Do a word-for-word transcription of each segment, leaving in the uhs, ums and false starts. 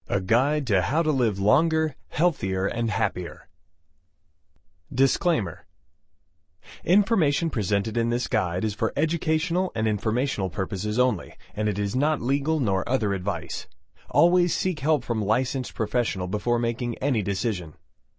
A guide to how to live longer, healthier, and happier. Disclaimer. Information presented in this guide is for educational and informational purposes only, and it is not legal nor other advice. Always seek help from licensed professional before making any decision.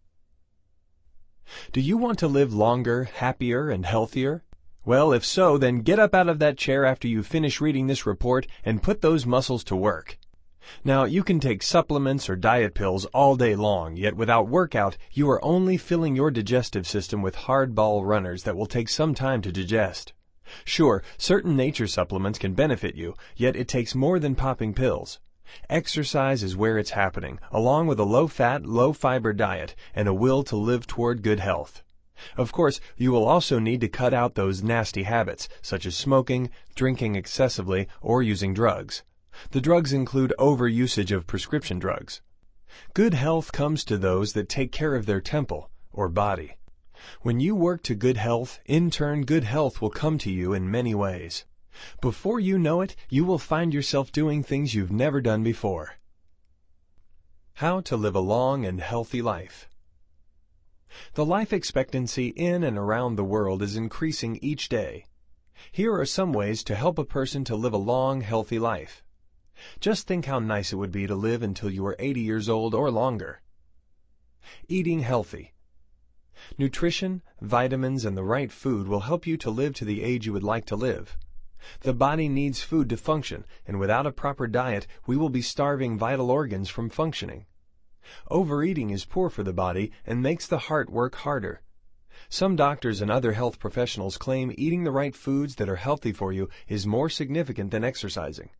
Do you want to live longer, happier, and healthier? Well, if so, then get up out of that chair after you finish reading this report and put those muscles to work. Now, you can take supplements or diet pills all day long, yet without workout, you are only filling your digestive system with hardball runners that will take some time to digest. Sure, certain nature supplements can benefit you, yet it takes more than popping pills. Exercise is where it's happening, along with a low-fat, low-fiber diet and a will to live toward good health. Of course, you will also need to cut out those nasty habits, such as smoking, drinking excessively, or using drugs. The drugs include overusage of prescription drugs. Good health comes to those that take care of their temple, or body. When you work to good health, in turn good health will come to you in many ways. Before you know it, you will find yourself doing things you've never done before. How to live a long and healthy life. The life expectancy in and around the world is increasing each day. Here are some ways to help a person to live a long, healthy life. Just think how nice it would be to live until you are eighty years old or longer. Eating healthy. Nutrition, vitamins, and the right food will help you to live to the age you would like to live. The body needs food to function, and without a proper diet, we will be starving vital organs from functioning. Overeating is poor for the body and makes the heart work harder. Some doctors and other health professionals claim eating the right foods that are healthy for you is more significant than exercising.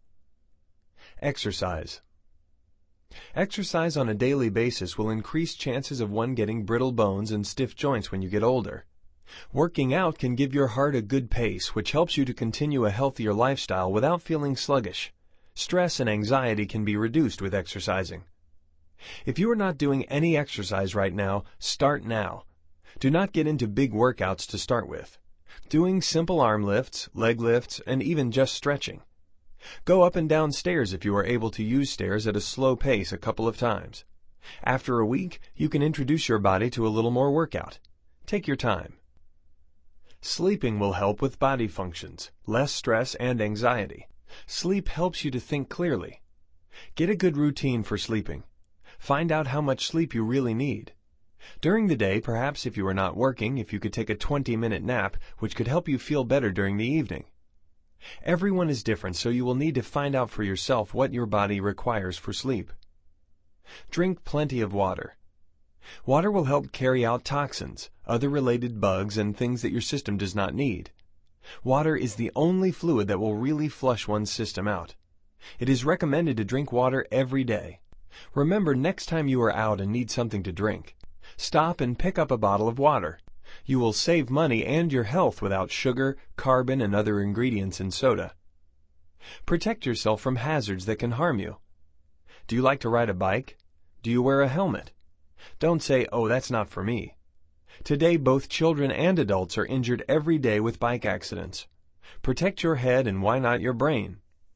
Exercise. Exercise on a daily basis will increase chances of one getting brittle bones and stiff joints when you get older. Working out can give your heart a good pace, which helps you to continue a healthier lifestyle without feeling sluggish. Stress and anxiety can be reduced with exercising. If you are not doing any exercise right now, start now. Do not get into big workouts to start with. Doing simple arm lifts, leg lifts, and even just stretching. Go up and down stairs if you are able to use stairs at a slow pace a couple of times. After a week, you can introduce your body to a little more workout. Take your time. Sleeping will help with body functions, less stress and anxiety. Sleep helps you to think clearly. Get a good routine for sleeping. Find out how much sleep you really need. During the day, perhaps if you are not working, if you could take a twenty-minute nap, which could help you feel better during the evening. Everyone is different, so you will need to find out for yourself what your body requires for sleep. Drink plenty of water. Water will help carry out toxins, other related bugs, and things that your system does not need. Water is the only fluid that will really flush one's system out. It is recommended to drink water every day. Remember, next time you are out and need something to drink, stop and pick up a bottle of water. You will save money and your health without sugar, carbon, and other ingredients in soda. Protect yourself from hazards that can harm you. Do you like to ride a bike? Do you wear a helmet? Don't say, "Oh, that's not for me." Today, both children and adults are injured every day with bike accidents. Protect your head and why not your brain?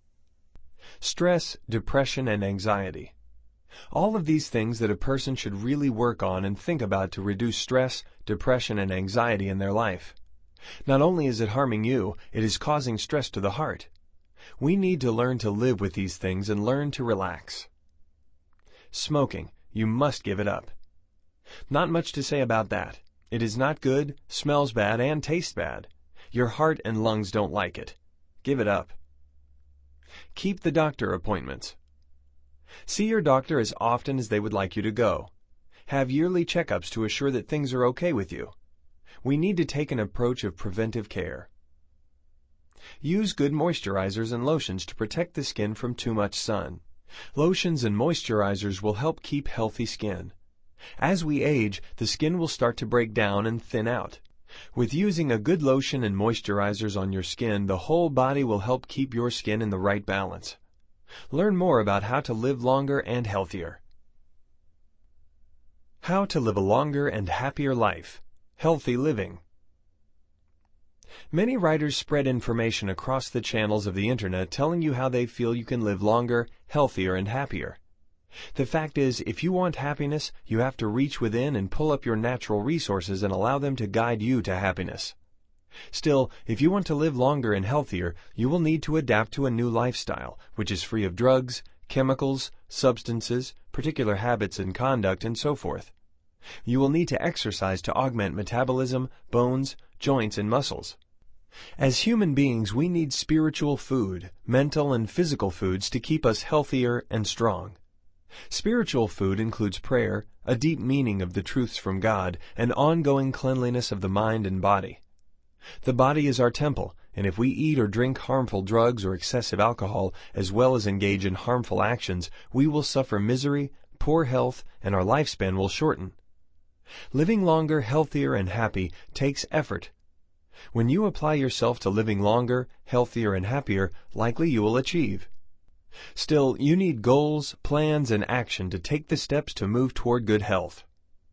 Stress, depression, and anxiety. All of these things that a person should really work on and think about to reduce stress, depression, and anxiety in their life. Not only is it harming you, it is causing stress to the heart. We need to learn to live with these things and learn to relax. Smoking. You must give it up. Not much to say about that. It is not good, smells bad, and tastes bad. Your heart and lungs don't like it. Give it up. Keep the doctor appointments. See your doctor as often as they would like you to go. Have yearly checkups to assure that things are okay with you. We need to take an approach of preventive care. Use good moisturizers and lotions to protect the skin from too much sun. Lotions and moisturizers will help keep healthy skin. As we age, the skin will start to break down and thin out. With using a good lotion and moisturizers on your skin, the whole body will help keep your skin in the right balance. Learn more about how to live longer and healthier. How to live a longer and happier life. Healthy living. Many writers spread information across the channels of the Internet telling you how they feel you can live longer, healthier, and happier. The fact is, if you want happiness, you have to reach within and pull up your natural resources and allow them to guide you to happiness. Still, if you want to live longer and healthier, you will need to adapt to a new lifestyle, which is free of drugs, chemicals, substances, particular habits and conduct, and so forth. You will need to exercise to augment metabolism, bones, joints, and muscles. As human beings, we need spiritual food, mental and physical foods to keep us healthier and strong. Spiritual food includes prayer, a deep meaning of the truths from God, and ongoing cleanliness of the mind and body. The body is our temple, and if we eat or drink harmful drugs or excessive alcohol, as well as engage in harmful actions, we will suffer misery, poor health, and our lifespan will shorten. Living longer, healthier, and happy takes effort. When you apply yourself to living longer, healthier, and happier, likely you will achieve. Still, you need goals, plans, and action to take the steps to move toward good health.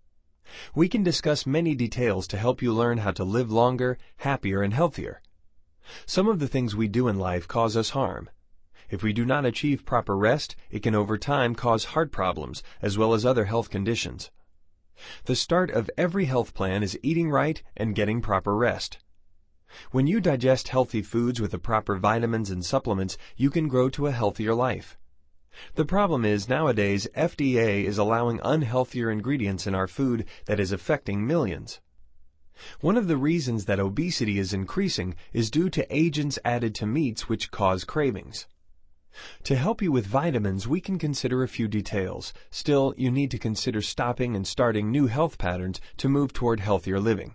We can discuss many details to help you learn how to live longer, happier, and healthier. Some of the things we do in life cause us harm. If we do not achieve proper rest, it can over time cause heart problems as well as other health conditions. The start of every health plan is eating right and getting proper rest. When you digest healthy foods with the proper vitamins and supplements, you can grow to a healthier life. The problem is, nowadays, F D A is allowing unhealthier ingredients in our food that is affecting millions. One of the reasons that obesity is increasing is due to agents added to meats which cause cravings. To help you with vitamins, we can consider a few details. Still, you need to consider stopping and starting new health patterns to move toward healthier living.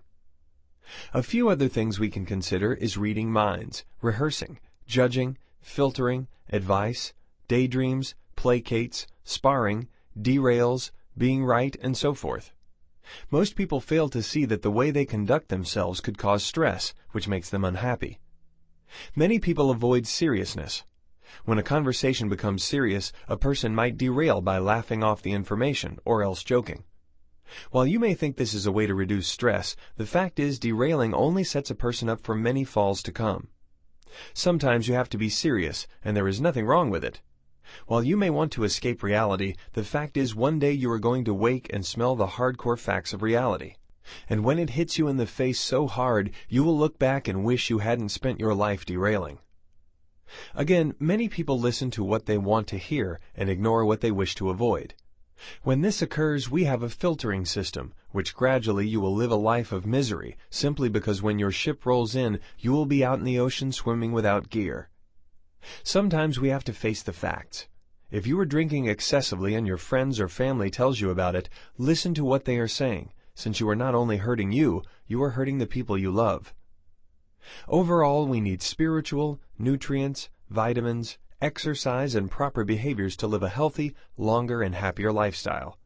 A few other things we can consider is reading minds, rehearsing, judging, filtering, advice, daydreams, placates, sparring, derails, being right, and so forth. Most people fail to see that the way they conduct themselves could cause stress, which makes them unhappy. Many people avoid seriousness. When a conversation becomes serious, a person might derail by laughing off the information or else joking. While you may think this is a way to reduce stress, the fact is derailing only sets a person up for many falls to come. Sometimes you have to be serious, and there is nothing wrong with it. While you may want to escape reality, the fact is one day you are going to wake and smell the hardcore facts of reality. And when it hits you in the face so hard, you will look back and wish you hadn't spent your life derailing. Again, many people listen to what they want to hear and ignore what they wish to avoid. When this occurs, we have a filtering system, which gradually you will live a life of misery, simply because when your ship rolls in, you will be out in the ocean swimming without gear. Sometimes we have to face the facts. If you are drinking excessively and your friends or family tells you about it, listen to what they are saying, since you are not only hurting you, you are hurting the people you love. Overall, we need spiritual, nutrients, vitamins, exercise, and proper behaviors to live a healthy, longer, and happier lifestyle.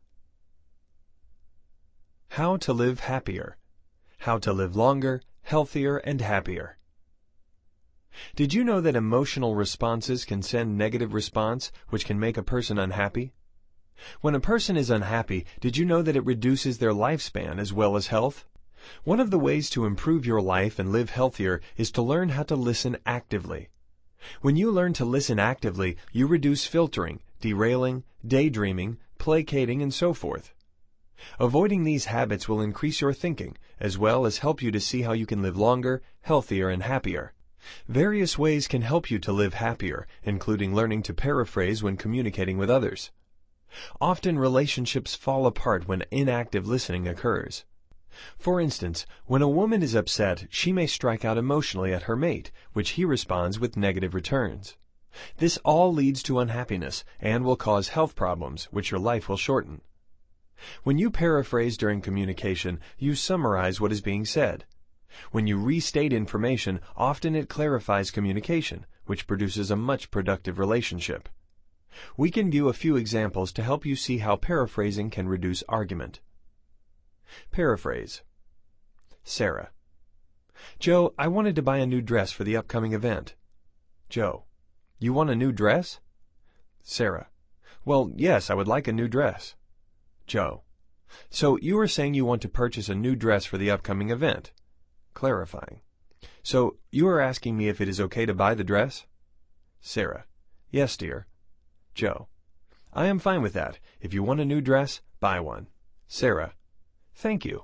How to live happier. How to live longer, healthier, and happier. Did you know that emotional responses can send negative response, which can make a person unhappy? When a person is unhappy, did you know that it reduces their lifespan as well as health? One of the ways to improve your life and live healthier is to learn how to listen actively. When you learn to listen actively, you reduce filtering, derailing, daydreaming, placating, and so forth. Avoiding these habits will increase your thinking, as well as help you to see how you can live longer, healthier, and happier. Various ways can help you to live happier, including learning to paraphrase when communicating with others. Often relationships fall apart when inactive listening occurs. For instance, when a woman is upset, she may strike out emotionally at her mate, which he responds with negative returns. This all leads to unhappiness and will cause health problems, which your life will shorten. When you paraphrase during communication, you summarize what is being said. When you restate information, often it clarifies communication, which produces a much productive relationship. We can view a few examples to help you see how paraphrasing can reduce argument. Paraphrase. Sarah. Joe, I wanted to buy a new dress for the upcoming event. Joe. You want a new dress? Sarah. Well, yes, I would like a new dress. Joe. So you are saying you want to purchase a new dress for the upcoming event? Clarifying. So you are asking me if it is okay to buy the dress? Sarah. Yes, dear. Joe. I am fine with that. If you want a new dress, buy one. Sarah, thank you.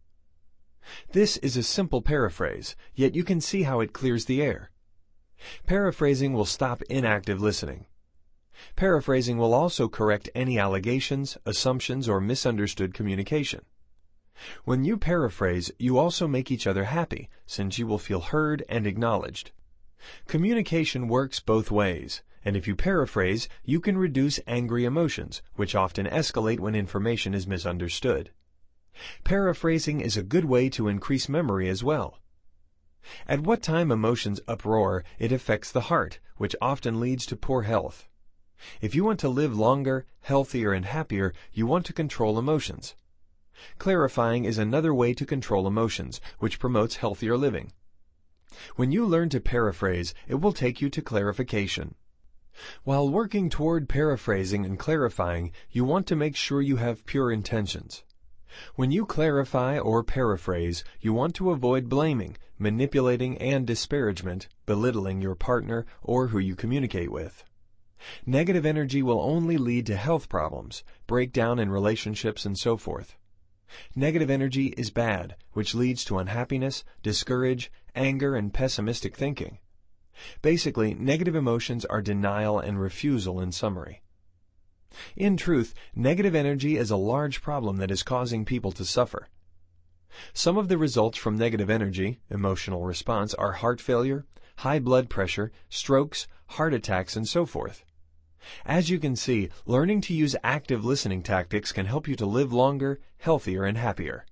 This is a simple paraphrase, yet you can see how it clears the air. Paraphrasing will stop inactive listening. Paraphrasing will also correct any allegations, assumptions, or misunderstood communication. When you paraphrase, you also make each other happy, since you will feel heard and acknowledged. Communication works both ways, and if you paraphrase, you can reduce angry emotions, which often escalate when information is misunderstood. Paraphrasing is a good way to increase memory as well. At what time emotions uproar, it affects the heart, which often leads to poor health. If you want to live longer, healthier, and happier, you want to control emotions. Clarifying is another way to control emotions, which promotes healthier living. When you learn to paraphrase, it will take you to clarification. While working toward paraphrasing and clarifying, you want to make sure you have pure intentions. When you clarify or paraphrase, you want to avoid blaming, manipulating, and disparagement, belittling your partner or who you communicate with. Negative energy will only lead to health problems, breakdown in relationships, and so forth. Negative energy is bad, which leads to unhappiness, discourage, anger, and pessimistic thinking. Basically, negative emotions are denial and refusal in summary. In truth, negative energy is a large problem that is causing people to suffer. Some of the results from negative energy, emotional response, are heart failure, high blood pressure, strokes, heart attacks, and so forth. As you can see, learning to use active listening tactics can help you to live longer, healthier, and happier.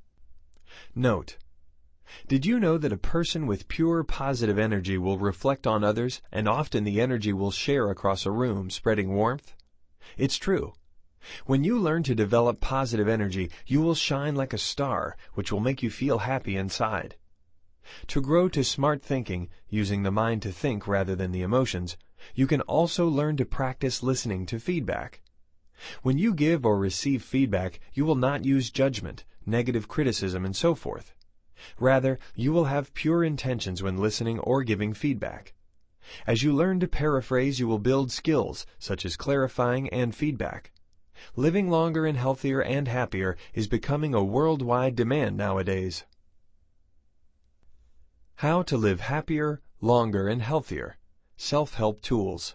Note: did you know that a person with pure positive energy will reflect on others, and often the energy will share across a room, spreading warmth? It's true. When you learn to develop positive energy, you will shine like a star, which will make you feel happy inside. To grow to smart thinking, using the mind to think rather than the emotions, you can also learn to practice listening to feedback. When you give or receive feedback, you will not use judgment, negative criticism, and so forth. Rather, you will have pure intentions when listening or giving feedback. As you learn to paraphrase, you will build skills such as clarifying and feedback. Living longer and healthier and happier is becoming a worldwide demand nowadays. How to live happier, longer, and healthier. Self-help tools.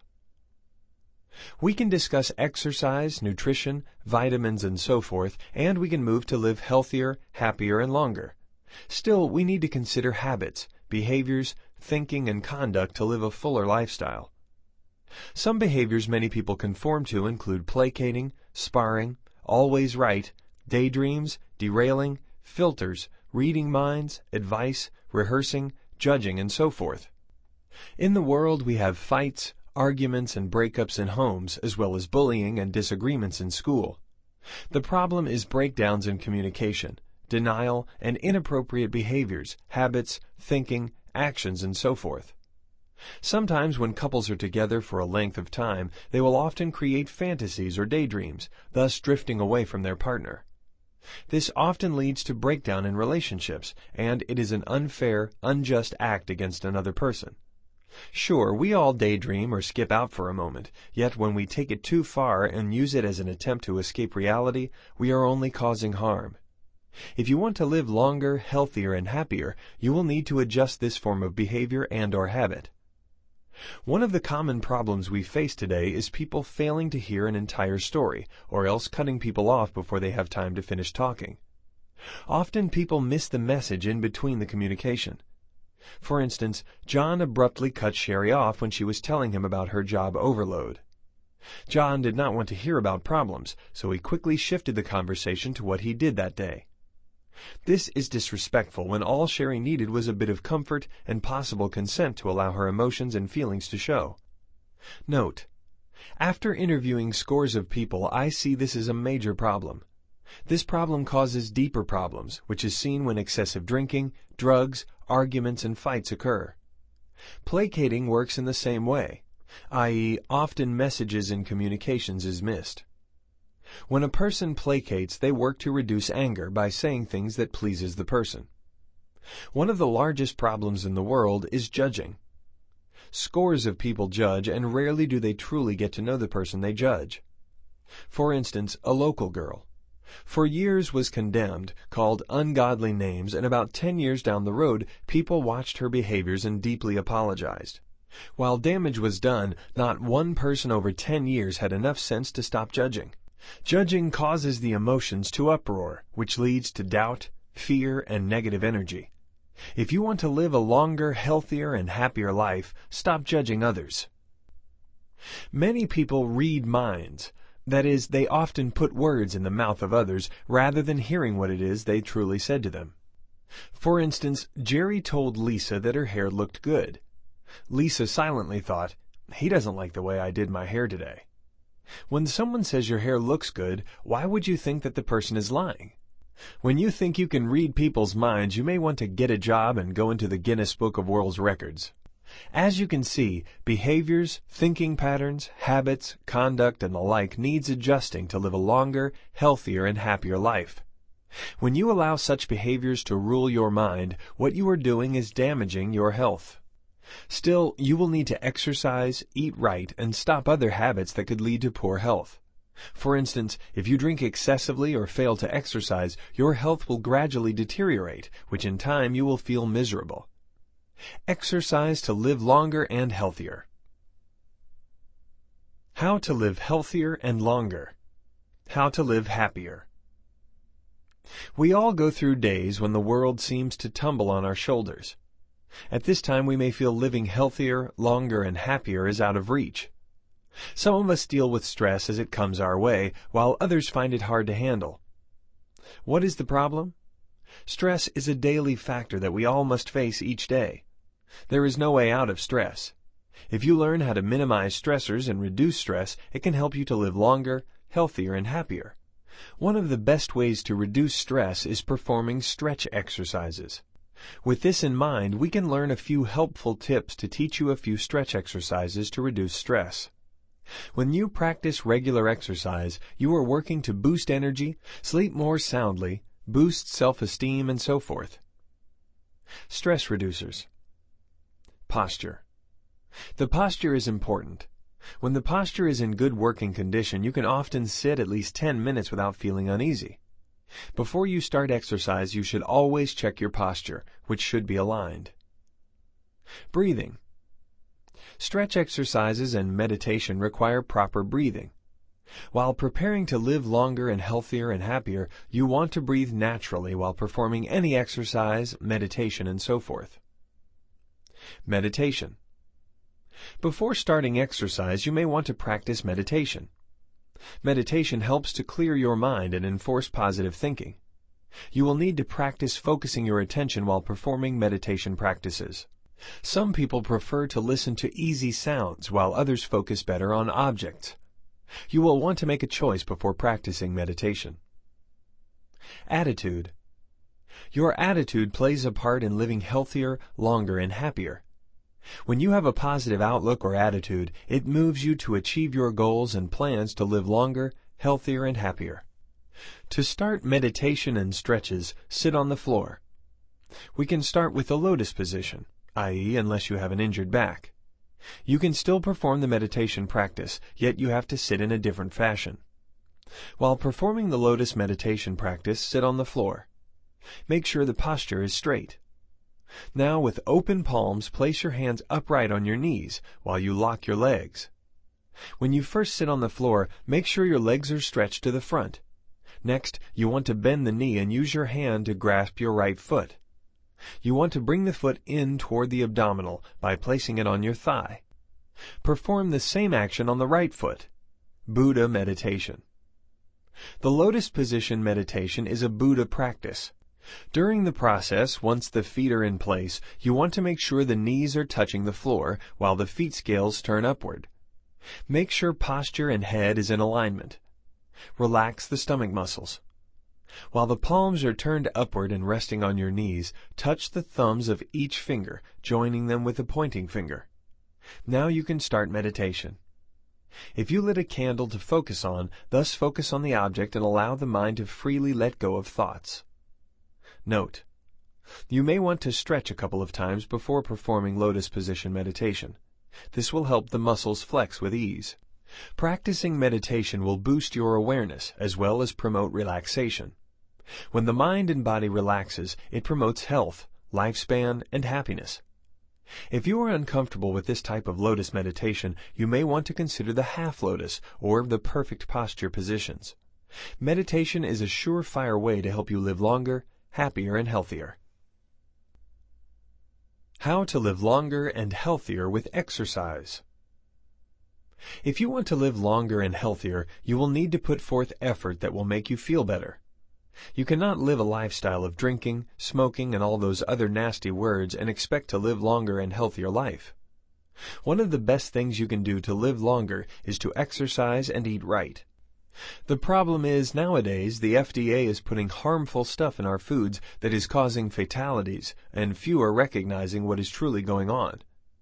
We can discuss exercise, nutrition, vitamins, and so forth, and we can move to live healthier, happier, and longer. Still, we need to consider habits, behaviors, thinking, and conduct to live a fuller lifestyle. Some behaviors many people conform to include placating, sparring, always right, daydreams, derailing, filters, reading minds, advice, rehearsing, judging, and so forth. In the world, we have fights, arguments, and breakups in homes, as well as bullying and disagreements in school. The problem is breakdowns in communication, denial, and inappropriate behaviors, habits, thinking, actions, and so forth. Sometimes when couples are together for a length of time, they will often create fantasies or daydreams, thus drifting away from their partner. This often leads to breakdown in relationships, and it is an unfair, unjust act against another person. Sure, we all daydream or skip out for a moment, yet when we take it too far and use it as an attempt to escape reality, we are only causing harm. If you want to live longer, healthier, and happier, you will need to adjust this form of behavior and/or habit. One of the common problems we face today is people failing to hear an entire story, or else cutting people off before they have time to finish talking. Often people miss the message in between the communication. For instance, John abruptly cut Sherry off when she was telling him about her job overload. John did not want to hear about problems, so he quickly shifted the conversation to what he did that day. This is disrespectful when all Sherry needed was a bit of comfort and possible consent to allow her emotions and feelings to show. Note: after interviewing scores of people, I see this as a major problem. This problem causes deeper problems, which is seen when excessive drinking, drugs, arguments, and fights occur. Placating works in the same way, that is, often messages in communications is missed. When a person placates, they work to reduce anger by saying things that pleases the person. One of the largest problems in the world is judging. Scores of people judge, and rarely do they truly get to know the person they judge. For instance, a local girl. For years was condemned, called ungodly names, and about ten years down the road, people watched her behaviors and deeply apologized. While damage was done, not one person over ten years had enough sense to stop judging. Judging causes the emotions to uproar, which leads to doubt, fear, and negative energy. If you want to live a longer, healthier, and happier life, stop judging others. Many people read minds. That is, they often put words in the mouth of others rather than hearing what it is they truly said to them. For instance, Jerry told Lisa that her hair looked good. Lisa silently thought, "He doesn't like the way I did my hair today." When someone says your hair looks good, why would you think that the person is lying? When you think you can read people's minds, you may want to get a job and go into the Guinness Book of World Records. As you can see, behaviors, thinking patterns, habits, conduct, and the like needs adjusting to live a longer, healthier, and happier life. When you allow such behaviors to rule your mind, what you are doing is damaging your health. Still, you will need to exercise, eat right, and stop other habits that could lead to poor health. For instance, if you drink excessively or fail to exercise, your health will gradually deteriorate, which in time you will feel miserable. Exercise to live longer and healthier. How to live healthier and longer. How to live happier. We all go through days when the world seems to tumble on our shoulders. At this time we may feel living healthier, longer, and happier is out of reach. Some of us deal with stress as it comes our way, while others find it hard to handle. What is the problem? Stress is a daily factor that we all must face each day. There is no way out of stress. If you learn how to minimize stressors and reduce stress, it can help you to live longer, healthier, and happier. One of the best ways to reduce stress is performing stretch exercises. With this in mind, we can learn a few helpful tips to teach you a few stretch exercises to reduce stress. When you practice regular exercise, you are working to boost energy, sleep more soundly, boost self-esteem, and so forth. Stress reducers. Posture. The posture is important. When the posture is in good working condition, you can often sit at least ten minutes without feeling uneasy. Before you start exercise, you should always check your posture, which should be aligned. Breathing. Stretch exercises and meditation require proper breathing. While preparing to live longer and healthier and happier, you want to breathe naturally while performing any exercise, meditation, and so forth. Meditation. Before starting exercise, you may want to practice meditation. Meditation helps to clear your mind and enforce positive thinking. You will need to practice focusing your attention while performing meditation practices. Some people prefer to listen to easy sounds, while others focus better on objects. You will want to make a choice before practicing meditation. Attitude. Your attitude plays a part in living healthier, longer, and happier. When you have a positive outlook or attitude, it moves you to achieve your goals and plans to live longer, healthier, and happier. To start meditation and stretches, sit on the floor. We can start with the lotus position, that is, unless you have an injured back. You can still perform the meditation practice, yet you have to sit in a different fashion. While performing the lotus meditation practice, sit on the floor. Make sure the posture is straight. Now, with open palms, place your hands upright on your knees while you lock your legs. When you first sit on the floor, make sure your legs are stretched to the front. Next, you want to bend the knee and use your hand to grasp your right foot. You want to bring the foot in toward the abdominal by placing it on your thigh. Perform the same action on the right foot. Buddha meditation. The lotus position meditation is a Buddha practice. During the process, once the feet are in place, you want to make sure the knees are touching the floor while the feet scales turn upward. Make sure posture and head is in alignment. Relax the stomach muscles. While the palms are turned upward and resting on your knees, touch the thumbs of each finger, joining them with the pointing finger. Now you can start meditation. If you lit a candle to focus on, thus focus on the object and allow the mind to freely let go of thoughts. Note: you may want to stretch a couple of times before performing lotus position meditation. This will help the muscles flex with ease. Practicing meditation will boost your awareness as well as promote relaxation. When the mind and body relaxes, it promotes health, lifespan, and happiness. If you are uncomfortable with this type of lotus meditation, you may want to consider the half lotus or the perfect posture positions. Meditation is a surefire way to help you live longer, happier, and healthier. How to live longer and healthier with exercise. If you want to live longer and healthier, you will need to put forth effort that will make you feel better. You cannot live a lifestyle of drinking, smoking, and all those other nasty words and expect to live longer and healthier life. One of the best things you can do to live longer is to exercise and eat right. The problem is, nowadays, the F D A is putting harmful stuff in our foods that is causing fatalities, and few are recognizing what is truly going on.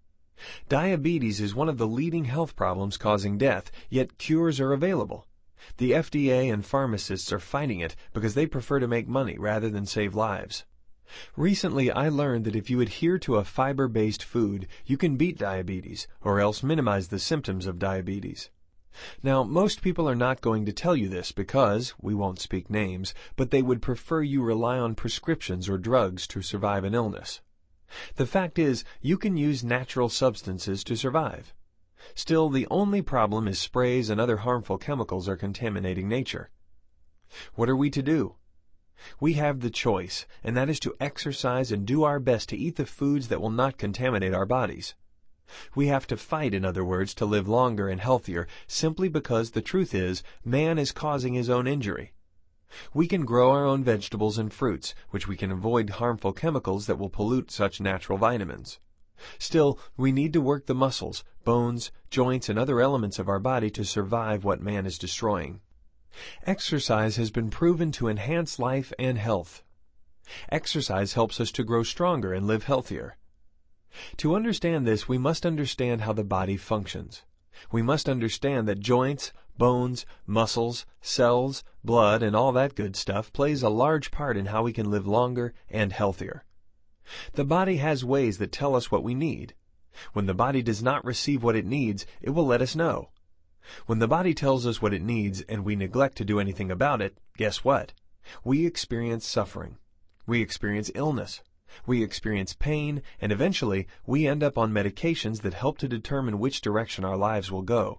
Diabetes is one of the leading health problems causing death, yet cures are available. The F D A and pharmacists are fighting it because they prefer to make money rather than save lives. Recently, I learned that if you adhere to a fiber-based food, you can beat diabetes, or else minimize the symptoms of diabetes. Now, most people are not going to tell you this because, we won't speak names, but they would prefer you rely on prescriptions or drugs to survive an illness. The fact is, you can use natural substances to survive. Still, the only problem is sprays and other harmful chemicals are contaminating nature. What are we to do? We have the choice, and that is to exercise and do our best to eat the foods that will not contaminate our bodies. We have to fight, in other words, to live longer and healthier, simply because the truth is, man is causing his own injury. We can grow our own vegetables and fruits, which we can avoid harmful chemicals that will pollute such natural vitamins. Still, we need to work the muscles, bones, joints, and other elements of our body to survive what man is destroying. Exercise has been proven to enhance life and health. Exercise helps us to grow stronger and live healthier. To understand this, we must understand how the body functions. We must understand that joints, bones, muscles, cells, blood, and all that good stuff plays a large part in how we can live longer and healthier. The body has ways that tell us what we need. When the body does not receive what it needs, it will let us know. When the body tells us what it needs and we neglect to do anything about it, guess what? We experience suffering. We experience illness. We experience pain, and eventually we end up on medications that help to determine which direction our lives will go.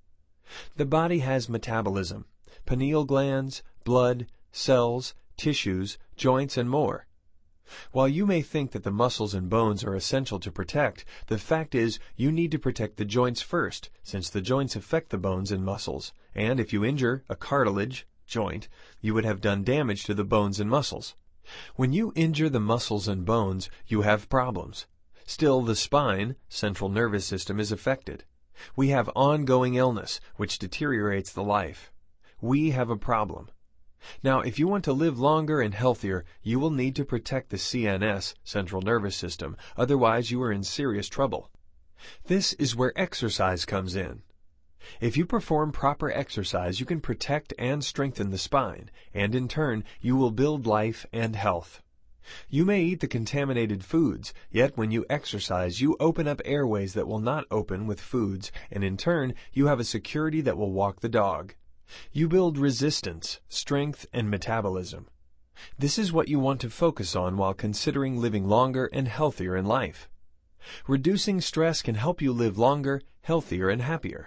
The body has metabolism, pineal glands, blood, cells, tissues, joints, and more. While you may think that the muscles and bones are essential to protect, the fact is you need to protect the joints first, since the joints affect the bones and muscles, and if you injure a cartilage joint, you would have done damage to the bones and muscles. When you injure the muscles and bones, you have problems. Still, the spine, central nervous system, is affected. We have ongoing illness, which deteriorates the life. We have a problem. Now, if you want to live longer and healthier, you will need to protect the C N S, central nervous system, otherwise you are in serious trouble. This is where exercise comes in. If you perform proper exercise, you can protect and strengthen the spine, and in turn, you will build life and health. You may eat the contaminated foods, yet when you exercise, you open up airways that will not open with foods, and in turn, you have a security that will walk the dog. You build resistance, strength, and metabolism. This is what you want to focus on while considering living longer and healthier in life. Reducing stress can help you live longer, healthier, and happier.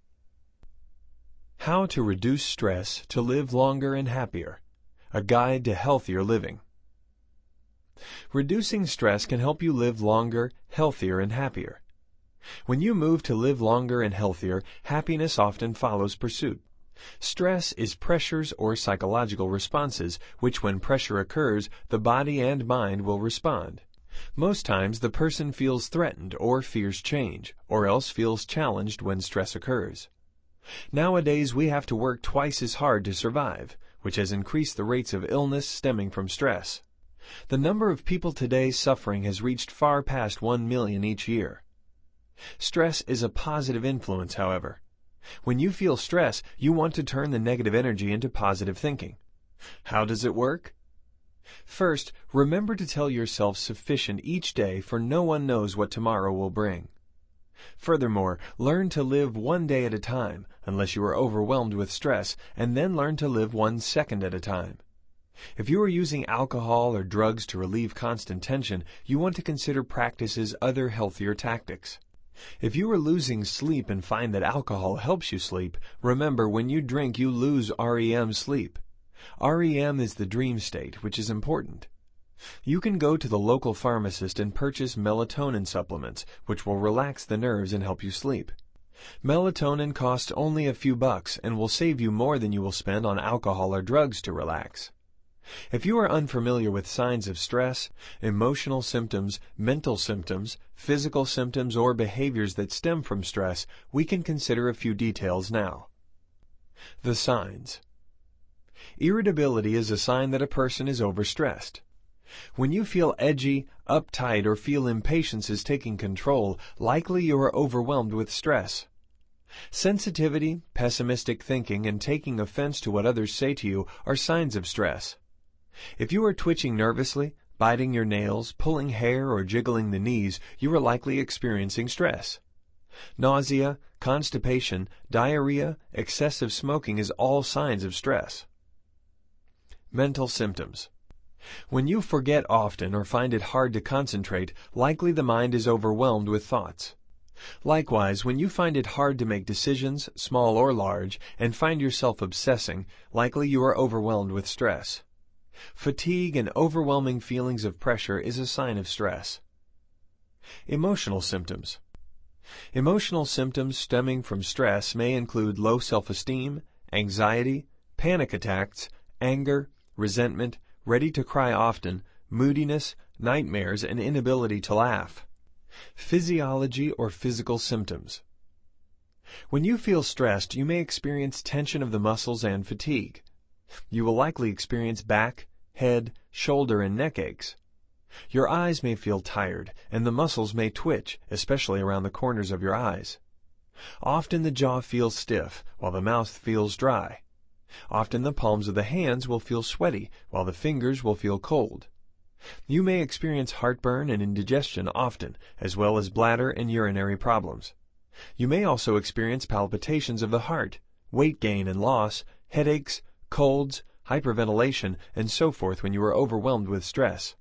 How to reduce stress to live longer and happier. A guide to healthier living. Reducing stress can help you live longer, healthier, and happier. When you move to live longer and healthier, happiness often follows pursuit. Stress is pressures or psychological responses, which when pressure occurs, the body and mind will respond. Most times the person feels threatened or fears change, or else feels challenged when stress occurs. Nowadays we have to work twice as hard to survive, which has increased the rates of illness stemming from stress. The number of people today suffering has reached far past one million each year. Stress is a positive influence, however. When you feel stress, you want to turn the negative energy into positive thinking. How does it work? First, remember to tell yourself sufficient each day, for no one knows what tomorrow will bring. Furthermore, learn to live one day at a time, unless you are overwhelmed with stress, and then learn to live one second at a time. If you are using alcohol or drugs to relieve constant tension, you want to consider practices other healthier tactics. If you are losing sleep and find that alcohol helps you sleep, remember when you drink you lose R E M sleep. R E M is the dream state, which is important. You can go to the local pharmacist and purchase melatonin supplements, which will relax the nerves and help you sleep. Melatonin costs only a few bucks and will save you more than you will spend on alcohol or drugs to relax. If you are unfamiliar with signs of stress, emotional symptoms, mental symptoms, physical symptoms, or behaviors that stem from stress, we can consider a few details now. The signs. Irritability is a sign that a person is overstressed. When you feel edgy, uptight, or feel impatience is taking control, likely you are overwhelmed with stress. Sensitivity, pessimistic thinking, and taking offense to what others say to you are signs of stress. If you are twitching nervously, biting your nails, pulling hair, or jiggling the knees, you are likely experiencing stress. Nausea, constipation, diarrhea, excessive smoking is all signs of stress. Mental symptoms. When you forget often or find it hard to concentrate, likely the mind is overwhelmed with thoughts. Likewise, when you find it hard to make decisions, small or large, and find yourself obsessing, likely you are overwhelmed with stress. Fatigue and overwhelming feelings of pressure is a sign of stress. Emotional symptoms. Emotional symptoms stemming from stress may include low self-esteem, anxiety, panic attacks, anger, resentment, ready to cry often, moodiness, nightmares, and inability to laugh. Physiology or physical symptoms. When you feel stressed, you may experience tension of the muscles and fatigue. You will likely experience back, head, shoulder, and neck aches. Your eyes may feel tired, and the muscles may twitch, especially around the corners of your eyes. Often the jaw feels stiff, while the mouth feels dry. Often the palms of the hands will feel sweaty, while the fingers will feel cold. You may experience heartburn and indigestion often, as well as bladder and urinary problems. You may also experience palpitations of the heart, weight gain and loss, headaches, colds, hyperventilation, and so forth when you are overwhelmed with stress.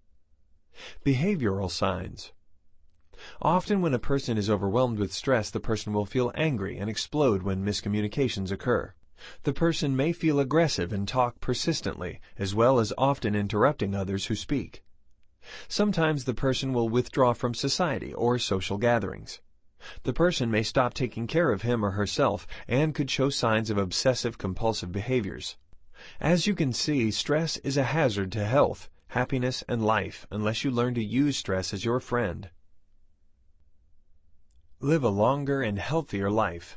Behavioral signs. Often when a person is overwhelmed with stress, the person will feel angry and explode when miscommunications occur. The person may feel aggressive and talk persistently, as well as often interrupting others who speak. Sometimes the person will withdraw from society or social gatherings. The person may stop taking care of him or herself and could show signs of obsessive-compulsive behaviors. As you can see, stress is a hazard to health, happiness, and life unless you learn to use stress as your friend. Live a longer and healthier life.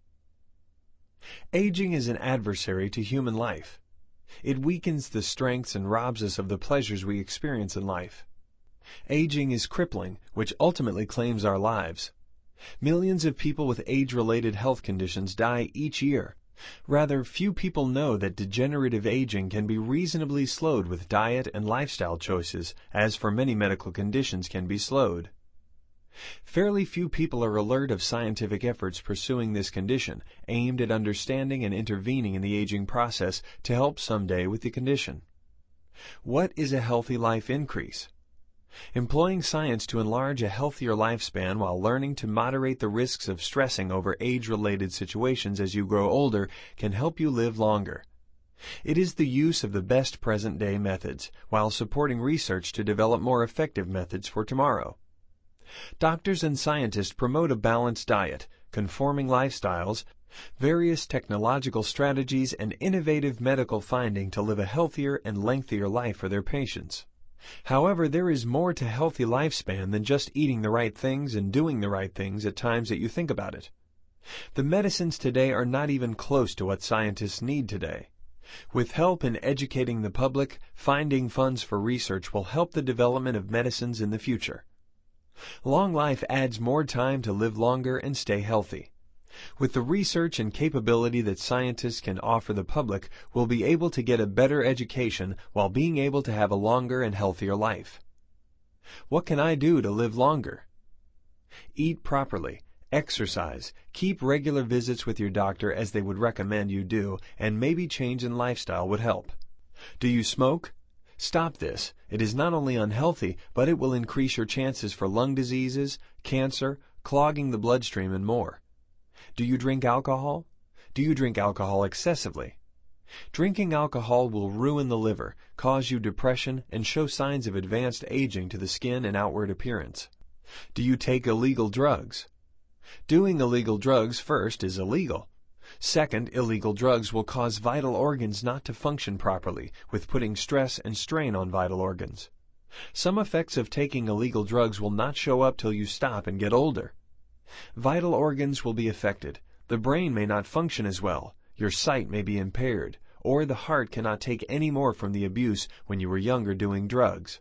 Aging is an adversary to human life. It weakens the strengths and robs us of the pleasures we experience in life. Aging is crippling, which ultimately claims our lives. Millions of people with age-related health conditions die each year. Rather, few people know that degenerative aging can be reasonably slowed with diet and lifestyle choices, as for many medical conditions can be slowed. Fairly few people are alert of scientific efforts pursuing this condition, aimed at understanding and intervening in the aging process to help someday with the condition. What is a healthy life increase? Employing science to enlarge a healthier lifespan while learning to moderate the risks of stressing over age-related situations as you grow older can help you live longer. It is the use of the best present-day methods, while supporting research to develop more effective methods for tomorrow. Doctors and scientists promote a balanced diet, conforming lifestyles, various technological strategies, and innovative medical finding to live a healthier and lengthier life for their patients. However, there is more to healthy lifespan than just eating the right things and doing the right things at times that you think about it. The medicines today are not even close to what scientists need today. With help in educating the public, finding funds for research will help the development of medicines in the future. Long life adds more time to live longer and stay healthy. With the research and capability that scientists can offer the public, we'll be able to get a better education while being able to have a longer and healthier life. What can I do to live longer? Eat properly, exercise, keep regular visits with your doctor as they would recommend you do, and maybe change in lifestyle would help. Do you smoke? Stop this. It is not only unhealthy, but it will increase your chances for lung diseases, cancer, clogging the bloodstream, and more. Do you drink alcohol? Do you drink alcohol excessively? Drinking alcohol will ruin the liver, cause you depression, and show signs of advanced aging to the skin and outward appearance. Do you take illegal drugs? Doing illegal drugs, first, is illegal. Second, illegal drugs will cause vital organs not to function properly, with putting stress and strain on vital organs. Some effects of taking illegal drugs will not show up till you stop and get older. Vital organs will be affected. The brain may not function as well, your sight may be impaired, or the heart cannot take any more from the abuse when you were younger doing drugs.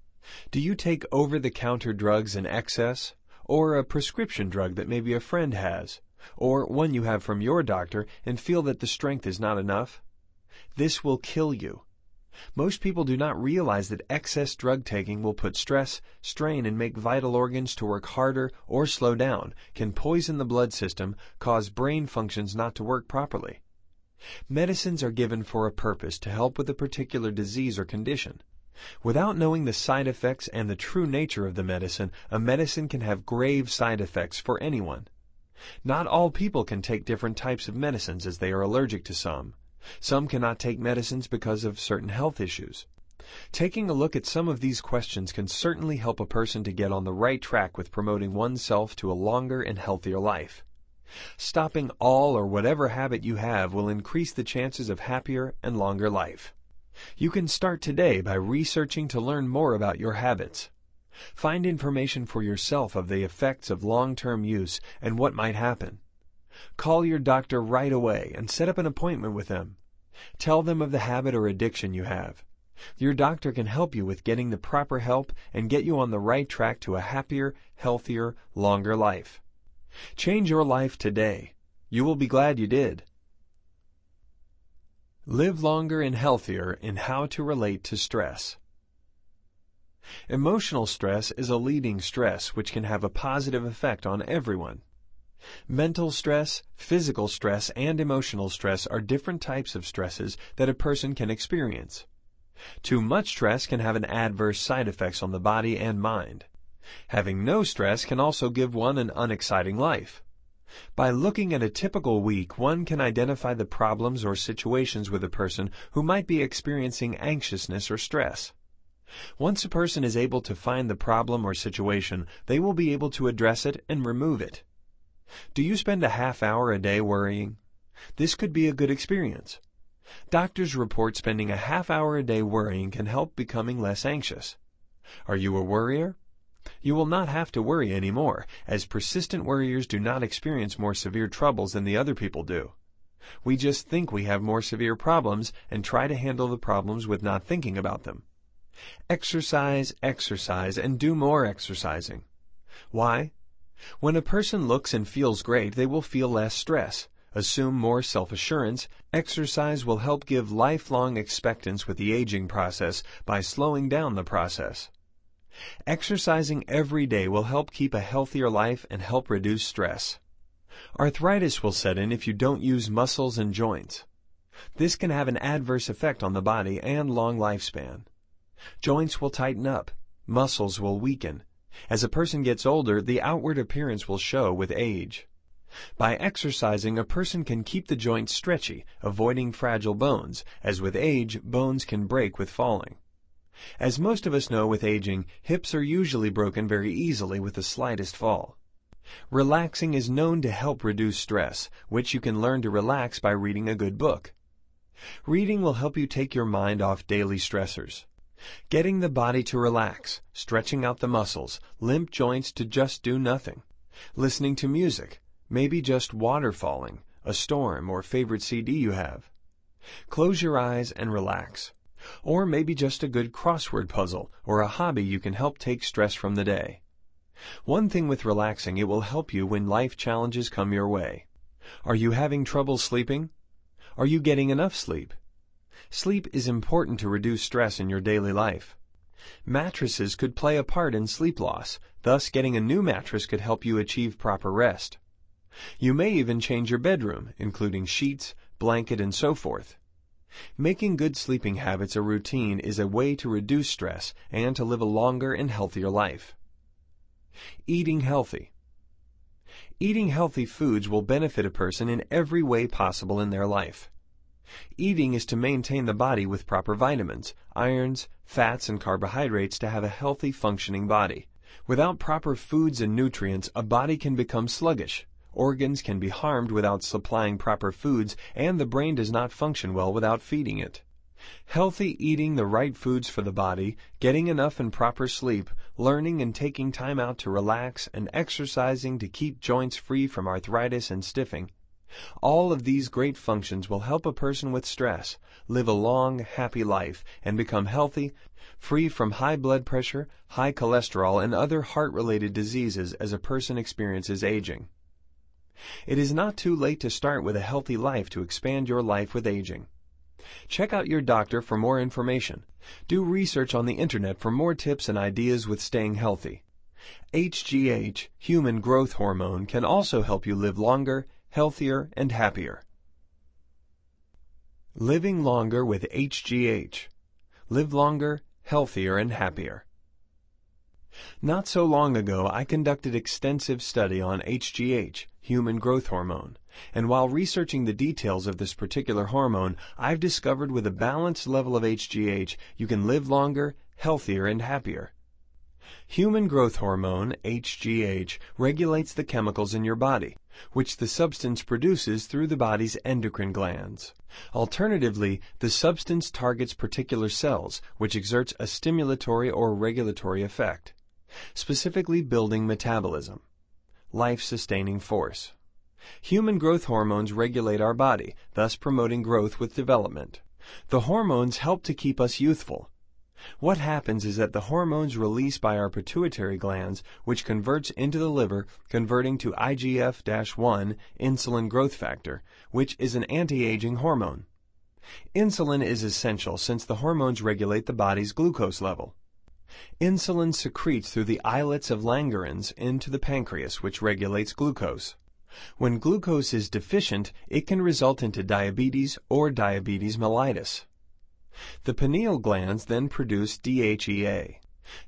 Do you take over-the-counter drugs in excess, or a prescription drug that maybe a friend has, or one you have from your doctor and feel that the strength is not enough? This will kill you. Most people do not realize that excess drug taking will put stress, strain, and make vital organs to work harder or slow down, can poison the blood system, cause brain functions not to work properly. Medicines are given for a purpose to help with a particular disease or condition. Without knowing the side effects and the true nature of the medicine, a medicine can have grave side effects for anyone. Not all people can take different types of medicines as they are allergic to some. Some cannot take medicines because of certain health issues. Taking a look at some of these questions can certainly help a person to get on the right track with promoting oneself to a longer and healthier life. Stopping all or whatever habit you have will increase the chances of happier and longer life. You can start today by researching to learn more about your habits. Find information for yourself of the effects of long-term use and what might happen. Call your doctor right away and set up an appointment with them. Tell them of the habit or addiction you have. Your doctor can help you with getting the proper help and get you on the right track to a happier, healthier, longer life. Change your life today. You will be glad you did. Live longer and healthier in how to relate to stress. Emotional stress is a leading stress which can have a positive effect on everyone. Mental stress, physical stress, and emotional stress are different types of stresses that a person can experience. Too much stress can have an adverse side effects on the body and mind. Having no stress can also give one an unexciting life. By looking at a typical week, one can identify the problems or situations with a person who might be experiencing anxiousness or stress. Once a person is able to find the problem or situation, they will be able to address it and remove it. Do you spend a half hour a day worrying? This could be a good experience. Doctors report spending a half hour a day worrying can help becoming less anxious. Are you a worrier? You will not have to worry anymore, as persistent worriers do not experience more severe troubles than the other people do. We just think we have more severe problems and try to handle the problems with not thinking about them. Exercise, exercise, and do more exercising. Why? When a person looks and feels great, they will feel less stress, assume more self-assurance. Exercise will help give lifelong expectance with the aging process by slowing down the process. Exercising every day will help keep a healthier life and help reduce stress. Arthritis will set in if you don't use muscles and joints. This can have an adverse effect on the body and long lifespan. Joints will tighten up, muscles will weaken. As a person gets older, the outward appearance will show with age. By exercising, a person can keep the joints stretchy, avoiding fragile bones, as with age, bones can break with falling. As most of us know with aging, hips are usually broken very easily with the slightest fall. Relaxing is known to help reduce stress, which you can learn to relax by reading a good book. Reading will help you take your mind off daily stressors. Getting the body to relax, stretching out the muscles, limp joints to just do nothing. Listening to music, maybe just water falling, a storm, or favorite C D you have. Close your eyes and relax. Or maybe just a good crossword puzzle or a hobby you can help take stress from the day. One thing with relaxing, it will help you when life challenges come your way. Are you having trouble sleeping? Are you getting enough sleep? Sleep is important to reduce stress in your daily life. Mattresses could play a part in sleep loss, thus getting a new mattress could help you achieve proper rest. You may even change your bedroom, including sheets, blanket, and so forth. Making good sleeping habits a routine is a way to reduce stress and to live a longer and healthier life. Eating healthy. Eating healthy foods will benefit a person in every way possible in their life. Eating is to maintain the body with proper vitamins, irons, fats, and carbohydrates to have a healthy, functioning body. Without proper foods and nutrients, a body can become sluggish. Organs can be harmed without supplying proper foods, and the brain does not function well without feeding it. Healthy eating the right foods for the body, getting enough and proper sleep, learning and taking time out to relax, and exercising to keep joints free from arthritis and stiffing. All of these great functions will help a person with stress live a long, happy life and become healthy, free from high blood pressure, high cholesterol, and other heart-related diseases as a person experiences aging. It is not too late to start with a healthy life to expand your life with aging. Check out your doctor for more information. Do research on the internet for more tips and ideas with staying healthy. H G H, human growth hormone, can also help you live longer, healthier, and happier. Living longer with H G H. Live longer, healthier, and happier. Not so long ago, I conducted extensive study on H G H, human growth hormone, and while researching the details of this particular hormone, I've discovered with a balanced level of H G H, you can live longer, healthier, and happier. Human growth hormone, H G H, regulates the chemicals in your body, which the substance produces through the body's endocrine glands. Alternatively, the substance targets particular cells, which exerts a stimulatory or regulatory effect, specifically building metabolism, life-sustaining force. Human growth hormones regulate our body, thus promoting growth with development. The hormones help to keep us youthful. What happens is that the hormones released by our pituitary glands, which converts into the liver, converting to I G F one, insulin growth factor, which is an anti-aging hormone. Insulin is essential since the hormones regulate the body's glucose level. Insulin secretes through the islets of Langerhans into the pancreas, which regulates glucose. When glucose is deficient, it can result into diabetes or diabetes mellitus. The pineal glands then produce D H E A,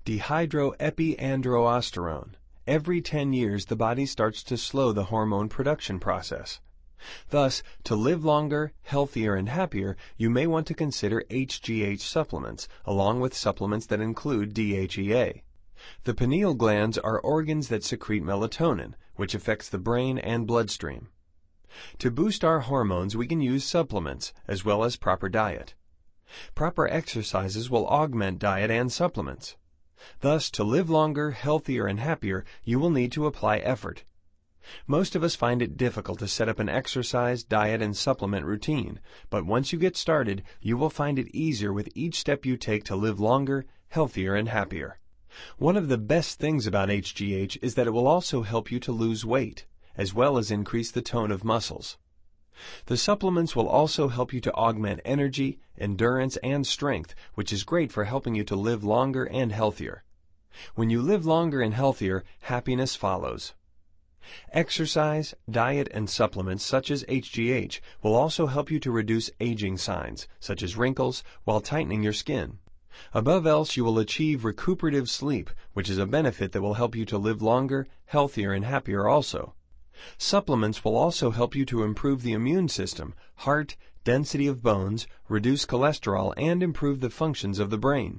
dehydroepiandrosterone. Every ten years, the body starts to slow the hormone production process. Thus, to live longer, healthier, and happier, you may want to consider H G H supplements, along with supplements that include D H E A. The pineal glands are organs that secrete melatonin, which affects the brain and bloodstream. To boost our hormones, we can use supplements, as well as proper diet. Proper exercises will augment diet and supplements. Thus, to live longer, healthier, and happier, you will need to apply effort. Most of us find it difficult to set up an exercise, diet, and supplement routine, but once you get started, you will find it easier with each step you take to live longer, healthier, and happier. One of the best things about H G H is that it will also help you to lose weight, as well as increase the tone of muscles. The supplements will also help you to augment energy, endurance, and strength, which is great for helping you to live longer and healthier. When you live longer and healthier, happiness follows. Exercise, diet, and supplements such as H G H will also help you to reduce aging signs, such as wrinkles, while tightening your skin. Above else, you will achieve recuperative sleep, which is a benefit that will help you to live longer, healthier, and happier also. Supplements will also help you to improve the immune system, heart, density of bones, reduce cholesterol, and improve the functions of the brain.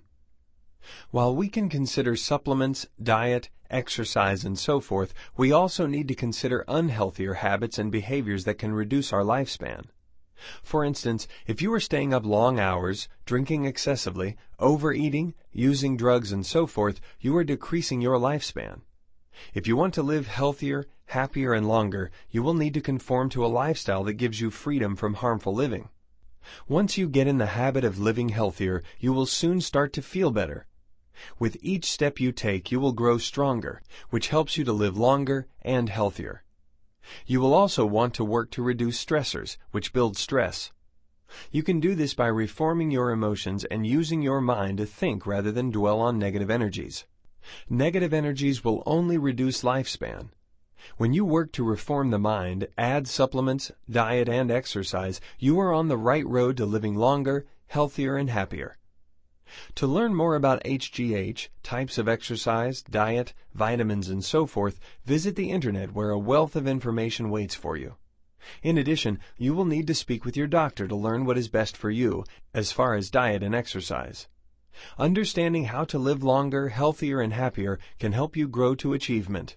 While we can consider supplements, diet, exercise, and so forth, we also need to consider unhealthier habits and behaviors that can reduce our lifespan. For instance, if you are staying up long hours, drinking excessively, overeating, using drugs, and so forth, you are decreasing your lifespan. If you want to live healthier, happier, and longer, you will need to conform to a lifestyle that gives you freedom from harmful living. Once you get in the habit of living healthier, you will soon start to feel better. With each step you take, you will grow stronger, which helps you to live longer and healthier. You will also want to work to reduce stressors, which build stress. You can do this by reforming your emotions and using your mind to think rather than dwell on negative energies. Negative energies will only reduce lifespan. When you work to reform the mind, add supplements, diet, and exercise, you are on the right road to living longer, healthier, and happier. To learn more about H G H, types of exercise, diet, vitamins, and so forth, visit the internet where a wealth of information waits for you. In addition, you will need to speak with your doctor to learn what is best for you as far as diet and exercise. Understanding how to live longer, healthier, and happier can help you grow to achievement.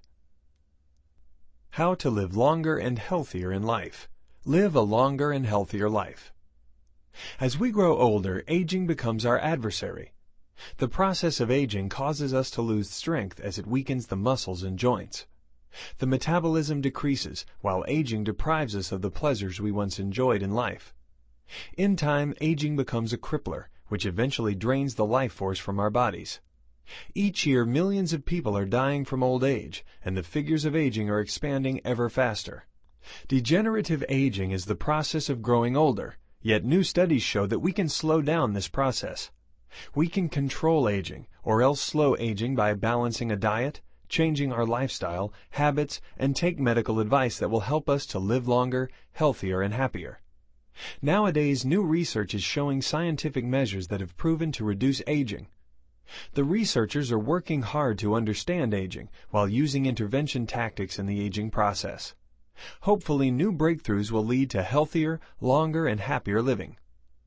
How to live longer and healthier in life. Live a longer and healthier life. As we grow older, aging becomes our adversary. The process of aging causes us to lose strength as it weakens the muscles and joints. The metabolism decreases, while aging deprives us of the pleasures we once enjoyed in life. In time, aging becomes a crippler, which eventually drains the life force from our bodies. Each year, millions of people are dying from old age, and the figures of aging are expanding ever faster. Degenerative aging is the process of growing older, yet new studies show that we can slow down this process. We can control aging, or else slow aging by balancing a diet, changing our lifestyle, habits, and take medical advice that will help us to live longer, healthier, and happier. Nowadays, new research is showing scientific measures that have proven to reduce aging. The researchers are working hard to understand aging while using intervention tactics in the aging process. Hopefully, new breakthroughs will lead to healthier, longer, and happier living.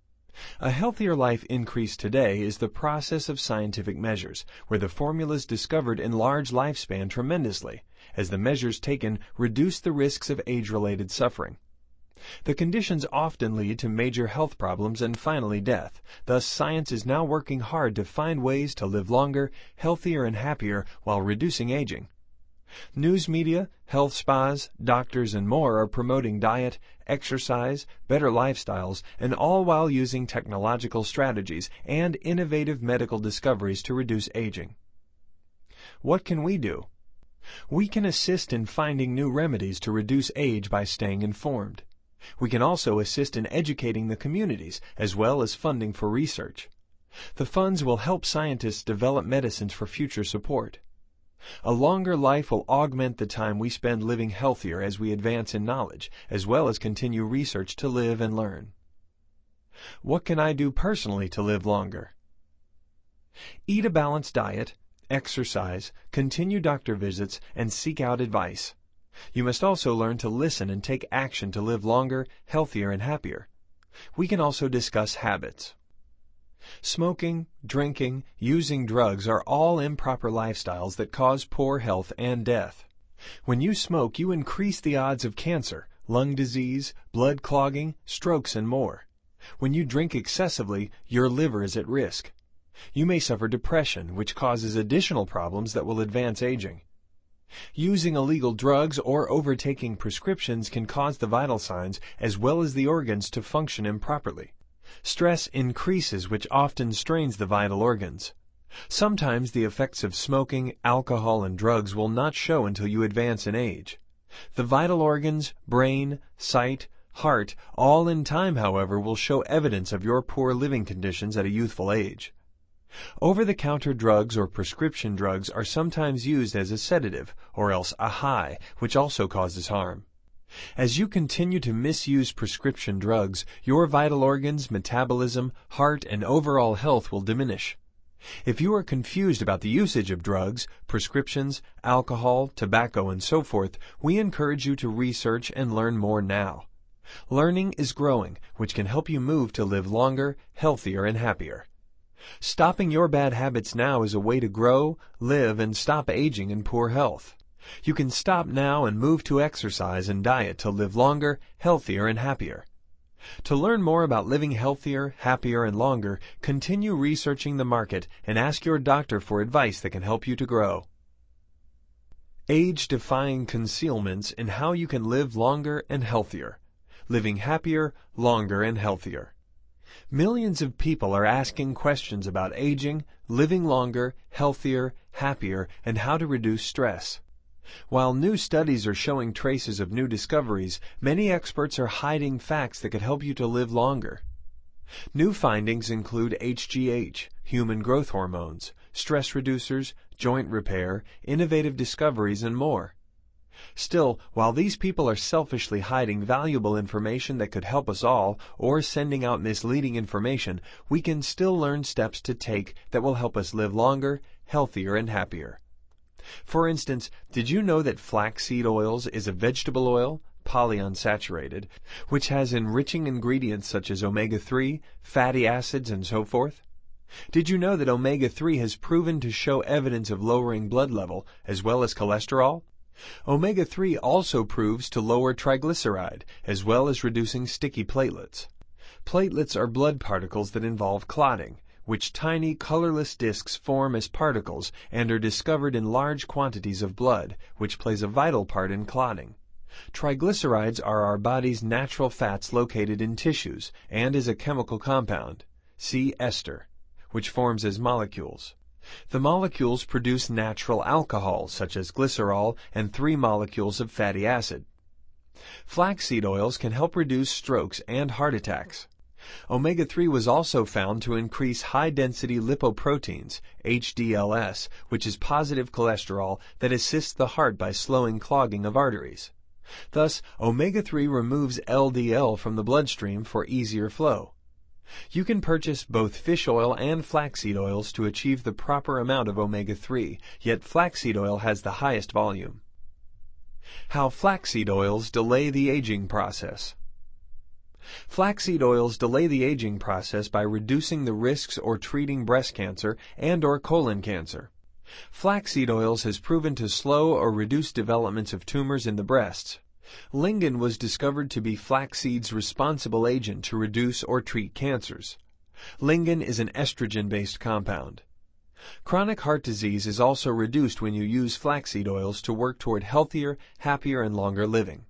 A healthier life increase today is the process of scientific measures, where the formulas discovered enlarge lifespan tremendously, as the measures taken reduce the risks of age-related suffering. The conditions often lead to major health problems and finally death. Thus, science is now working hard to find ways to live longer, healthier, and happier while reducing aging. News media, health spas, doctors, and more are promoting diet, exercise, better lifestyles, and all while using technological strategies and innovative medical discoveries to reduce aging. What can we do? We can assist in finding new remedies to reduce age by staying informed. We can also assist in educating the communities, as well as funding for research. The funds will help scientists develop medicines for future support. A longer life will augment the time we spend living healthier as we advance in knowledge, as well as continue research to live and learn. What can I do personally to live longer? Eat a balanced diet, exercise, continue doctor visits, and seek out advice. You must also learn to listen and take action to live longer, healthier, and happier. We can also discuss habits. Smoking, drinking, using drugs are all improper lifestyles that cause poor health and death. When you smoke, you increase the odds of cancer, lung disease, blood clogging, strokes, and more. When you drink excessively, your liver is at risk. You may suffer depression, which causes additional problems that will advance aging. Using illegal drugs or overtaking prescriptions can cause the vital signs as well as the organs to function improperly. Stress increases, which often strains the vital organs. Sometimes the effects of smoking, alcohol, and drugs will not show until you advance in age. The vital organs, brain, sight, heart, all in time, however, will show evidence of your poor living conditions at a youthful age. Over-the-counter drugs or prescription drugs are sometimes used as a sedative, or else a high, which also causes harm. As you continue to misuse prescription drugs, your vital organs, metabolism, heart, and overall health will diminish. If you are confused about the usage of drugs, prescriptions, alcohol, tobacco, and so forth, we encourage you to research and learn more now. Learning is growing, which can help you move to live longer, healthier, and happier. Stopping your bad habits now is a way to grow, live, and stop aging in poor health. You can stop now and move to exercise and diet to live longer, healthier, and happier. To learn more about living healthier, happier, and longer, continue researching the market and ask your doctor for advice that can help you to grow. Age-defying concealments in how you can live longer and healthier. Living happier, longer, and healthier. Millions of people are asking questions about aging, living longer, healthier, happier, and how to reduce stress. While new studies are showing traces of new discoveries, many experts are hiding facts that could help you to live longer. New findings include H G H, human growth hormones, stress reducers, joint repair, innovative discoveries, and more. Still, while these people are selfishly hiding valuable information that could help us all, or sending out misleading information, we can still learn steps to take that will help us live longer, healthier, and happier. For instance, did you know that flaxseed oils is a vegetable oil, polyunsaturated, which has enriching ingredients such as omega three, fatty acids, and so forth? Did you know that omega three has proven to show evidence of lowering blood level as well as cholesterol? omega three also proves to lower triglyceride, as well as reducing sticky platelets. Platelets are blood particles that involve clotting, which tiny colorless discs form as particles and are discovered in large quantities of blood, which plays a vital part in clotting. Triglycerides are our body's natural fats located in tissues and is a chemical compound, see ester, which forms as molecules. The molecules produce natural alcohols such as glycerol and three molecules of fatty acid. Flaxseed oils can help reduce strokes and heart attacks. omega three was also found to increase high-density lipoproteins, H D L S, which is positive cholesterol that assists the heart by slowing clogging of arteries. Thus, omega three removes L D L from the bloodstream for easier flow. You can purchase both fish oil and flaxseed oils to achieve the proper amount of omega three, yet flaxseed oil has the highest volume. How flaxseed oils delay the aging process. Flaxseed oils delay the aging process by reducing the risks or treating breast cancer and or colon cancer. Flaxseed oils has proven to slow or reduce developments of tumors in the breasts. Lignin was discovered to be flaxseed's responsible agent to reduce or treat cancers. Lignin is an estrogen-based compound. Chronic heart disease is also reduced when you use flaxseed oils to work toward healthier, happier, and longer living.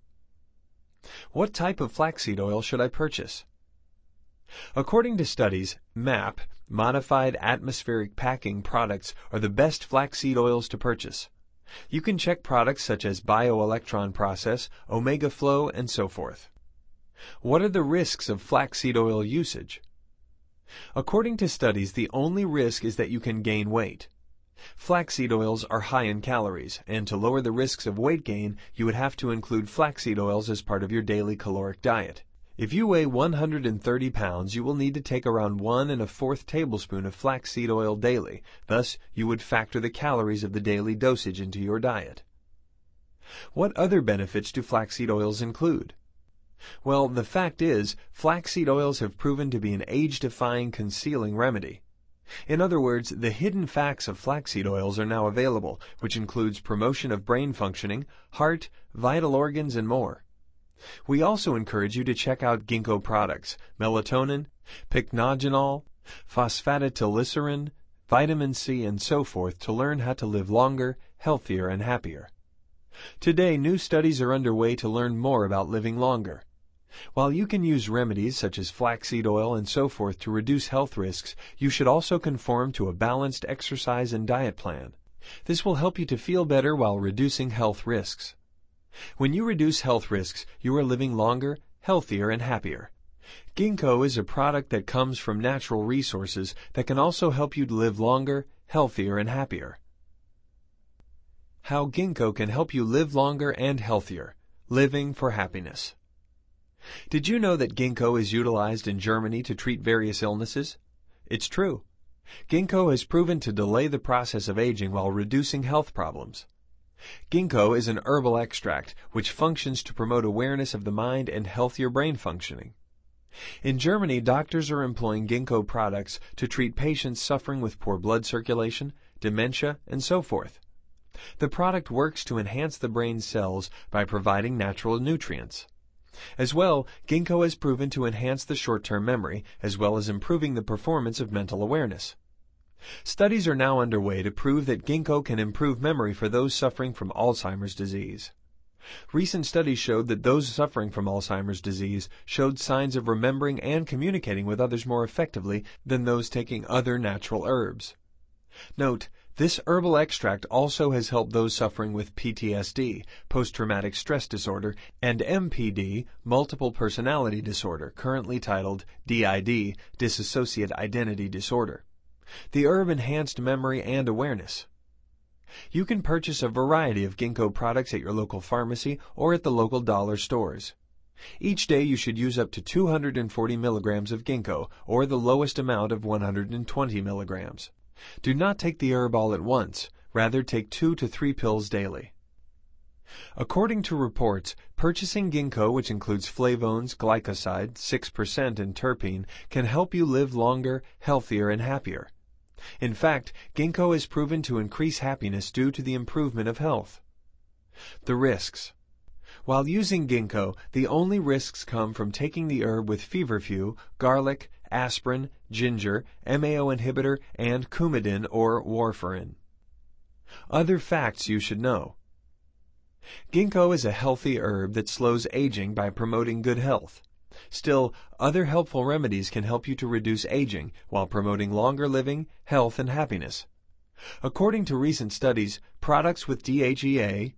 What type of flaxseed oil should I purchase? According to studies, M A P, modified atmospheric packing products, are the best flaxseed oils to purchase. You can check products such as bioelectron process, omega flow, and so forth. What are the risks of flaxseed oil usage? According to studies, the only risk is that you can gain weight. Flaxseed oils are high in calories, and to lower the risks of weight gain, you would have to include flaxseed oils as part of your daily caloric diet. If you weigh one hundred thirty pounds, you will need to take around one and a fourth tablespoon of flaxseed oil daily. Thus, you would factor the calories of the daily dosage into your diet. What other benefits do flaxseed oils include? Well, the fact is, flaxseed oils have proven to be an age-defying concealing remedy. In other words, the hidden facts of flaxseed oils are now available, which includes promotion of brain functioning, heart, vital organs, and more. We also encourage you to check out ginkgo products, melatonin, pycnogenol, phosphatidylglycerin, vitamin C, and so forth to learn how to live longer, healthier, and happier. Today, new studies are underway to learn more about living longer. While you can use remedies such as flaxseed oil and so forth to reduce health risks, you should also conform to a balanced exercise and diet plan. This will help you to feel better while reducing health risks. When you reduce health risks, you are living longer, healthier, and happier. Ginkgo is a product that comes from natural resources that can also help you live longer, healthier, and happier. How ginkgo can help you live longer and healthier. Living for happiness. Did you know that ginkgo is utilized in Germany to treat various illnesses? It's true. Ginkgo has proven to delay the process of aging while reducing health problems. Ginkgo is an herbal extract which functions to promote awareness of the mind and healthier brain functioning. In Germany, doctors are employing ginkgo products to treat patients suffering with poor blood circulation, dementia, and so forth. The product works to enhance the brain cells by providing natural nutrients. As well, ginkgo has proven to enhance the short-term memory, as well as improving the performance of mental awareness. Studies are now underway to prove that ginkgo can improve memory for those suffering from Alzheimer's disease. Recent studies showed that those suffering from Alzheimer's disease showed signs of remembering and communicating with others more effectively than those taking other natural herbs. Note, This herbal extract also has helped those suffering with P T S D, post-traumatic stress disorder, and M P D, multiple personality disorder, currently titled D I D, dissociative identity disorder. The herb enhanced memory and awareness. You can purchase a variety of ginkgo products at your local pharmacy or at the local dollar stores. Each day you should use up to two hundred forty milligrams of ginkgo, or the lowest amount of one hundred twenty milligrams. Do not take the herb all at once, rather take two to three pills daily. According to reports, purchasing ginkgo, which includes flavones, glycoside, six percent, and terpene, can help you live longer, healthier, and happier. In fact, ginkgo is proven to increase happiness due to the improvement of health. The risks. While using ginkgo, the only risks come from taking the herb with feverfew, garlic, aspirin, ginger, M A O inhibitor, and Coumadin or warfarin. Other facts you should know. Ginkgo is a healthy herb that slows aging by promoting good health. Still, other helpful remedies can help you to reduce aging while promoting longer living, health, and happiness. According to recent studies, products with D H E A,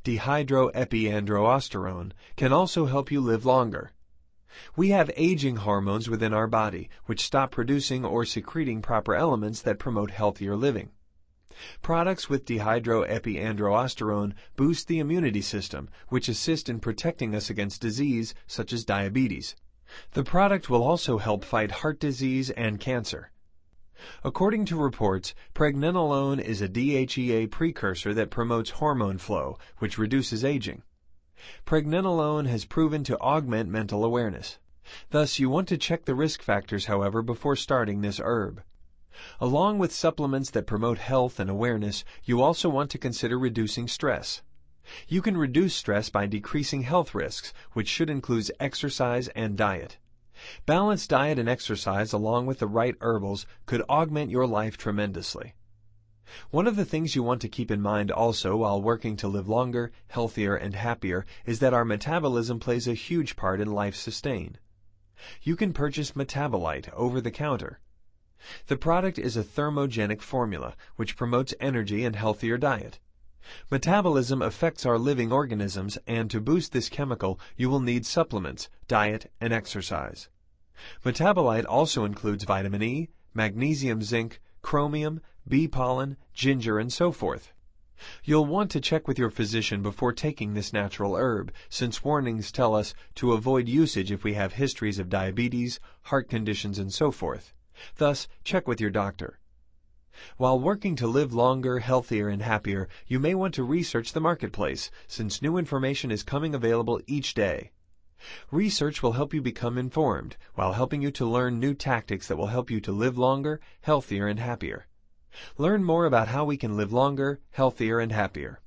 dehydroepiandrosterone, can also help you live longer. We have aging hormones within our body, which stop producing or secreting proper elements that promote healthier living. Products with dehydroepiandrosterone boost the immunity system, which assist in protecting us against disease such as diabetes. The product will also help fight heart disease and cancer. According to reports, pregnenolone is a D H E A precursor that promotes hormone flow, which reduces aging. Pregnenolone has proven to augment mental awareness. Thus, you want to check the risk factors, however, before starting this herb. Along with supplements that promote health and awareness, you also want to consider reducing stress. You can reduce stress by decreasing health risks, which should include exercise and diet. Balanced diet and exercise, along with the right herbals, could augment your life tremendously. One of the things you want to keep in mind also while working to live longer, healthier, and happier is that our metabolism plays a huge part in life's sustain. You can purchase Metabolite over the counter. The product is a thermogenic formula, which promotes energy and healthier diet. Metabolism affects our living organisms, and to boost this chemical, you will need supplements, diet, and exercise. Metabolite also includes vitamin E, magnesium, zinc, chromium, bee pollen, ginger, and so forth. You'll want to check with your physician before taking this natural herb, since warnings tell us to avoid usage if we have histories of diabetes, heart conditions, and so forth. Thus, check with your doctor. While working to live longer, healthier, and happier, you may want to research the marketplace, since new information is coming available each day. Research will help you become informed, while helping you to learn new tactics that will help you to live longer, healthier, and happier. Learn more about how we can live longer, healthier, and happier.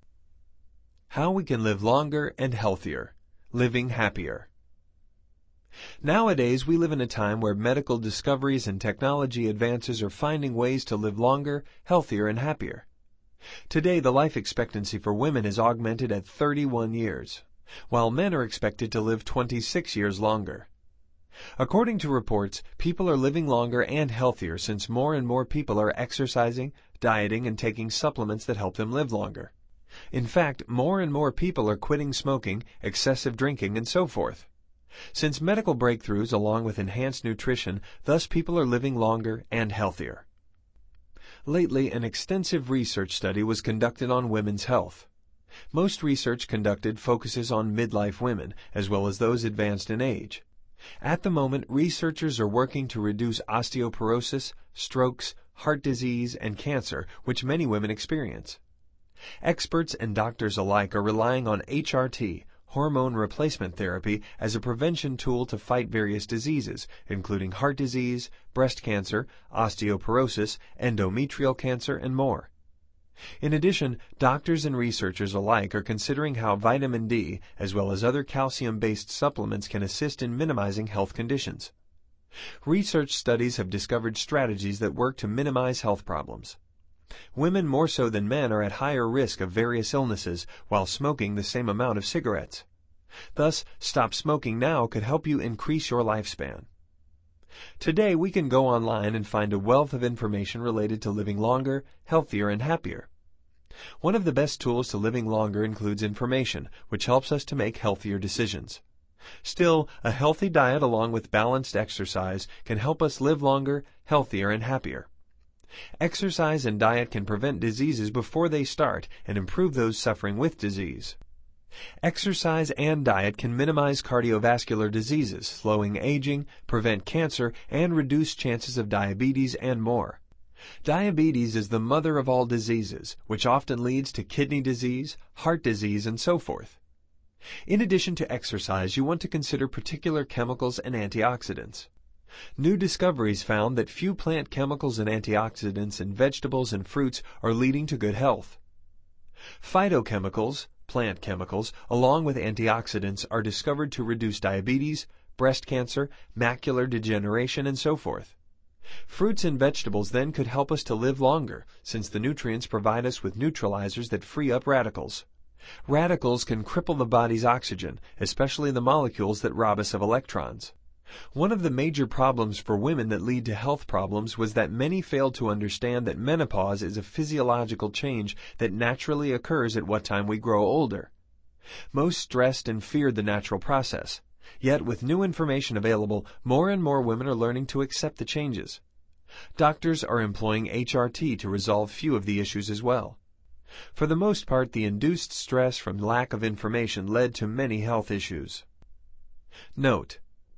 How we can live longer and healthier. Living happier. Nowadays, we live in a time where medical discoveries and technology advances are finding ways to live longer, healthier, and happier. Today, the life expectancy for women is augmented at thirty-one years, while men are expected to live twenty-six years longer. According to reports, people are living longer and healthier since more and more people are exercising, dieting, and taking supplements that help them live longer. In fact, more and more people are quitting smoking, excessive drinking, and so forth. Since medical breakthroughs along with enhanced nutrition, thus people are living longer and healthier. Lately, an extensive research study was conducted on women's health. Most research conducted focuses on midlife women, as well as those advanced in age. At the moment, researchers are working to reduce osteoporosis, strokes, heart disease, and cancer, which many women experience. Experts and doctors alike are relying on H R T, hormone replacement therapy, as a prevention tool to fight various diseases, including heart disease, breast cancer, osteoporosis, endometrial cancer, and more. In addition, doctors and researchers alike are considering how vitamin D, as well as other calcium-based supplements, can assist in minimizing health conditions. Research studies have discovered strategies that work to minimize health problems. Women more so than men are at higher risk of various illnesses while smoking the same amount of cigarettes. Thus, stop smoking now could help you increase your lifespan. Today we can go online and find a wealth of information related to living longer, healthier, and happier. One of the best tools to living longer includes information, which helps us to make healthier decisions. Still, a healthy diet along with balanced exercise can help us live longer, healthier, and happier. Exercise and diet can prevent diseases before they start and improve those suffering with disease. Exercise and diet can minimize cardiovascular diseases, slowing aging, prevent cancer, and reduce chances of diabetes and more. Diabetes is the mother of all diseases, which often leads to kidney disease, heart disease, and so forth. In addition to exercise, you want to consider particular chemicals and antioxidants. New discoveries found that few plant chemicals and antioxidants in vegetables and fruits are leading to good health. Phytochemicals, plant chemicals, along with antioxidants are discovered to reduce diabetes, breast cancer, macular degeneration, and so forth. Fruits and vegetables then could help us to live longer, since the nutrients provide us with neutralizers that free up radicals. Radicals can cripple the body's oxygen, especially the molecules that rob us of electrons. One of the major problems for women that lead to health problems was that many failed to understand that menopause is a physiological change that naturally occurs at what time we grow older. Most stressed and feared the natural process. Yet, with new information available, more and more women are learning to accept the changes. Doctors are employing H R T to resolve few of the issues as well. For the most part, the induced stress from lack of information led to many health issues. Note: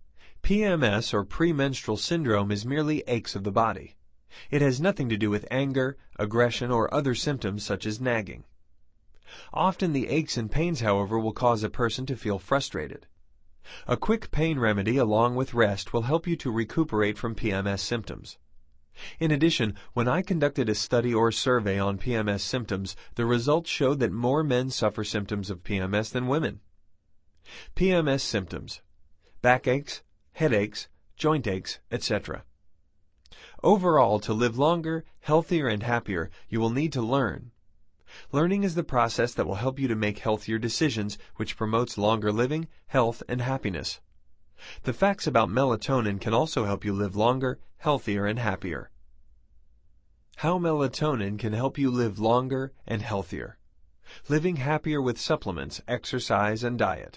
P M S or premenstrual syndrome is merely aches of the body. It has nothing to do with anger, aggression, or other symptoms such as nagging. Often the aches and pains, however, will cause a person to feel frustrated. A quick pain remedy along with rest will help you to recuperate from P M S symptoms. In addition, when I conducted a study or survey on P M S symptoms, the results showed that more men suffer symptoms of P M S than women. P M S symptoms: backaches, headaches, joint aches, et cetera. Overall, to live longer, healthier, and happier, you will need to learn. Learning is the process that will help you to make healthier decisions, which promotes longer living, health, and happiness. The facts about melatonin can also help you live longer, healthier, and happier. How melatonin can help you live longer and healthier. Living happier with supplements, exercise, and diet.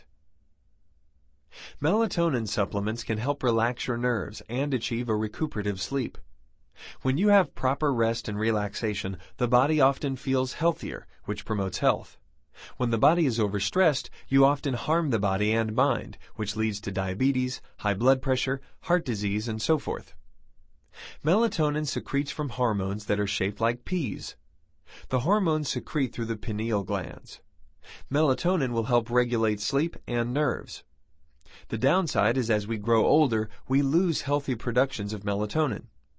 Melatonin supplements can help relax your nerves and achieve a recuperative sleep. When you have proper rest and relaxation, the body often feels healthier, which promotes health. When the body is overstressed, you often harm the body and mind, which leads to diabetes, high blood pressure, heart disease, and so forth. Melatonin secretes from hormones that are shaped like peas. The hormones secrete through the pineal glands. Melatonin will help regulate sleep and nerves. The downside is as we grow older, we lose healthy productions of melatonin.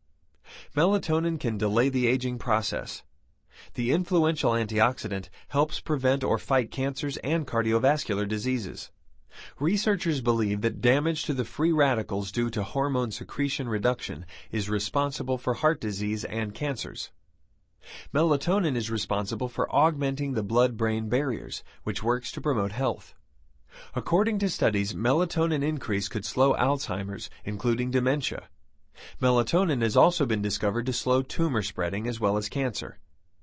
Melatonin can delay the aging process. The influential antioxidant helps prevent or fight cancers and cardiovascular diseases. Researchers believe that damage to the free radicals due to hormone secretion reduction is responsible for heart disease and cancers. Melatonin is responsible for augmenting the blood-brain barriers, which works to promote health. According to studies, melatonin increase could slow Alzheimer's, including dementia. Melatonin has also been discovered to slow tumor spreading as well as cancer.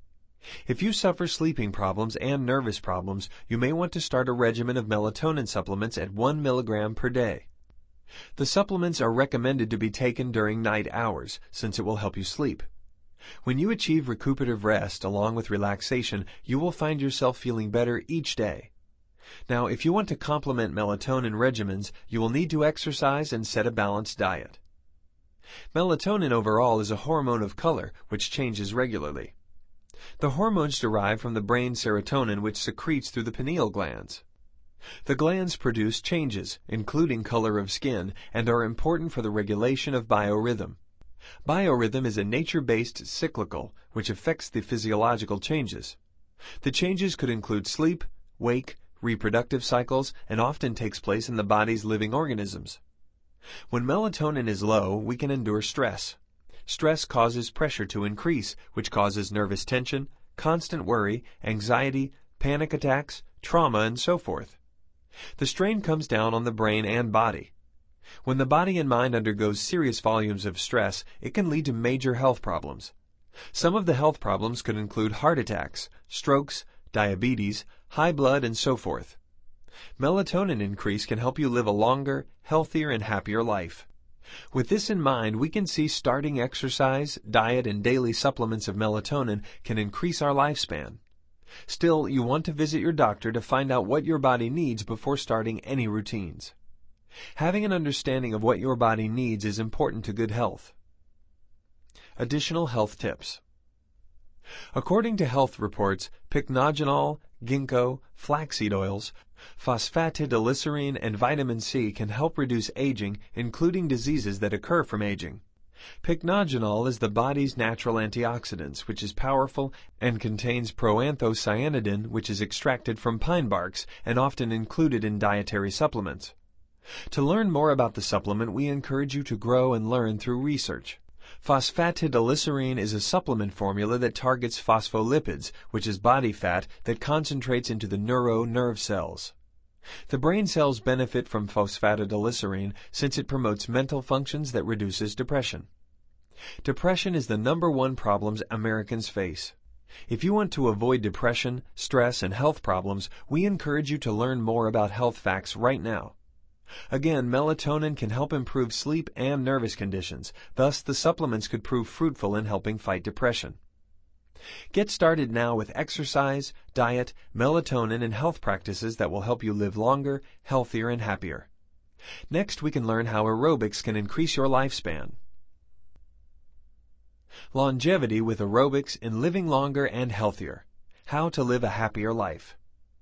If you suffer sleeping problems and nervous problems, you may want to start a regimen of melatonin supplements at one milligram per day. The supplements are recommended to be taken during night hours, since it will help you sleep. When you achieve recuperative rest along with relaxation, you will find yourself feeling better each day. Now, if you want to complement melatonin regimens, you will need to exercise and set a balanced diet. Melatonin overall is a hormone of color, which changes regularly. The hormones derive from the brain serotonin, which secretes through the pineal glands. The glands produce changes, including color of skin, and are important for the regulation of biorhythm. Biorhythm is a nature-based cyclical, which affects the physiological changes. The changes could include sleep, wake, reproductive cycles, and often takes place in the body's living organisms. When melatonin is low, we can endure stress. Stress causes pressure to increase, which causes nervous tension, constant worry, anxiety, panic attacks, trauma, and so forth. The strain comes down on the brain and body. When the body and mind undergoes serious volumes of stress, it can lead to major health problems. Some of the health problems could include heart attacks, strokes, diabetes, high blood, and so forth. Melatonin increase can help you live a longer, healthier, and happier life. With this in mind, we can see starting exercise, diet, and daily supplements of melatonin can increase our lifespan. Still, you want to visit your doctor to find out what your body needs before starting any routines. Having an understanding of what your body needs is important to good health. Additional health tips. According to health reports, pycnogenol, ginkgo, flaxseed oils, phosphatidylserine, and vitamin C can help reduce aging, including diseases that occur from aging. Pycnogenol is the body's natural antioxidant, which is powerful and contains proanthocyanidin, which is extracted from pine barks and often included in dietary supplements. To learn more about the supplement, we encourage you to grow and learn through research. Phosphatidylserine is a supplement formula that targets phospholipids, which is body fat that concentrates into the neuro nerve cells. The brain cells benefit from phosphatidylserine since it promotes mental functions that reduces depression. Depression is the number one problem Americans face. If you want to avoid depression, stress, and health problems, we encourage you to learn more about health facts right now. Again, melatonin can help improve sleep and nervous conditions, thus the supplements could prove fruitful in helping fight depression. Get started now with exercise, diet, melatonin, and health practices that will help you live longer, healthier, and happier. Next, we can learn how aerobics can increase your lifespan. Longevity with aerobics in living longer and healthier. How to live a happier life.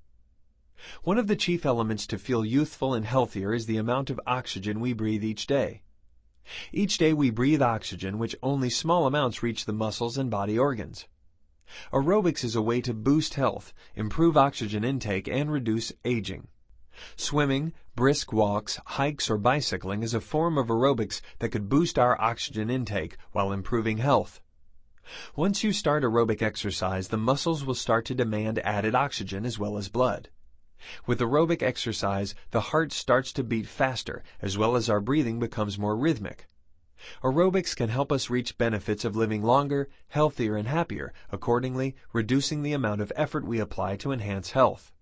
One of the chief elements to feel youthful and healthier is the amount of oxygen we breathe each day. Each day we breathe oxygen, which only small amounts reach the muscles and body organs. Aerobics is a way to boost health, improve oxygen intake, and reduce aging. Swimming, brisk walks, hikes, or bicycling is a form of aerobics that could boost our oxygen intake while improving health. Once you start aerobic exercise, the muscles will start to demand added oxygen as well as blood. With aerobic exercise, the heart starts to beat faster, as well as our breathing becomes more rhythmic. Aerobics can help us reach benefits of living longer, healthier, and happier, accordingly reducing the amount of effort we apply to enhance health.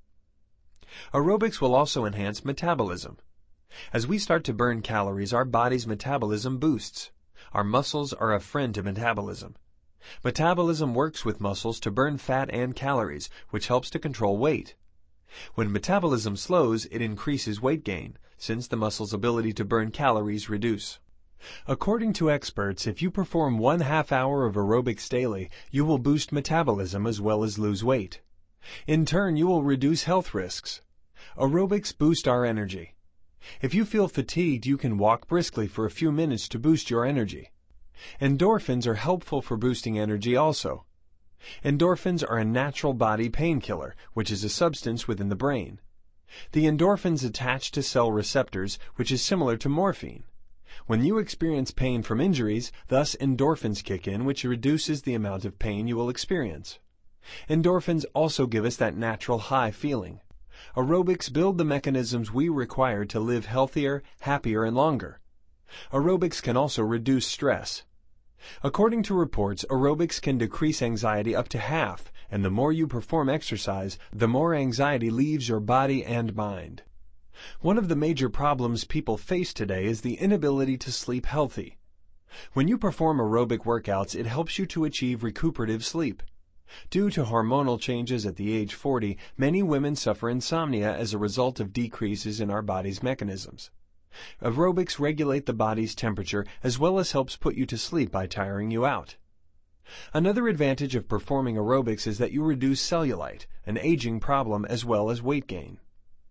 Aerobics will also enhance metabolism. As we start to burn calories, our body's metabolism boosts. Our muscles are a friend to metabolism. Metabolism works with muscles to burn fat and calories, which helps to control weight. When metabolism slows, it increases weight gain, since the muscle's ability to burn calories reduce. According to experts, if you perform one half hour of aerobics daily, you will boost metabolism as well as lose weight. In turn, you will reduce health risks. Aerobics boost our energy. If you feel fatigued, you can walk briskly for a few minutes to boost your energy. Endorphins are helpful for boosting energy also. Endorphins are a natural body painkiller, which is a substance within the brain. The endorphins attach to cell receptors, which is similar to morphine. When you experience pain from injuries, thus endorphins kick in, which reduces the amount of pain you will experience. Endorphins also give us that natural high feeling. Aerobics build the mechanisms we require to live healthier, happier, and longer. Aerobics can also reduce stress. According to reports, aerobics can decrease anxiety up to half, and the more you perform exercise, the more anxiety leaves your body and mind. One of the major problems people face today is the inability to sleep healthy. When you perform aerobic workouts, it helps you to achieve recuperative sleep. Due to hormonal changes at the age forty, many women suffer insomnia as a result of decreases in our body's mechanisms. Aerobics regulate the body's temperature as well as helps put you to sleep by tiring you out. Another advantage of performing aerobics is that you reduce cellulite, an aging problem, as well as weight gain.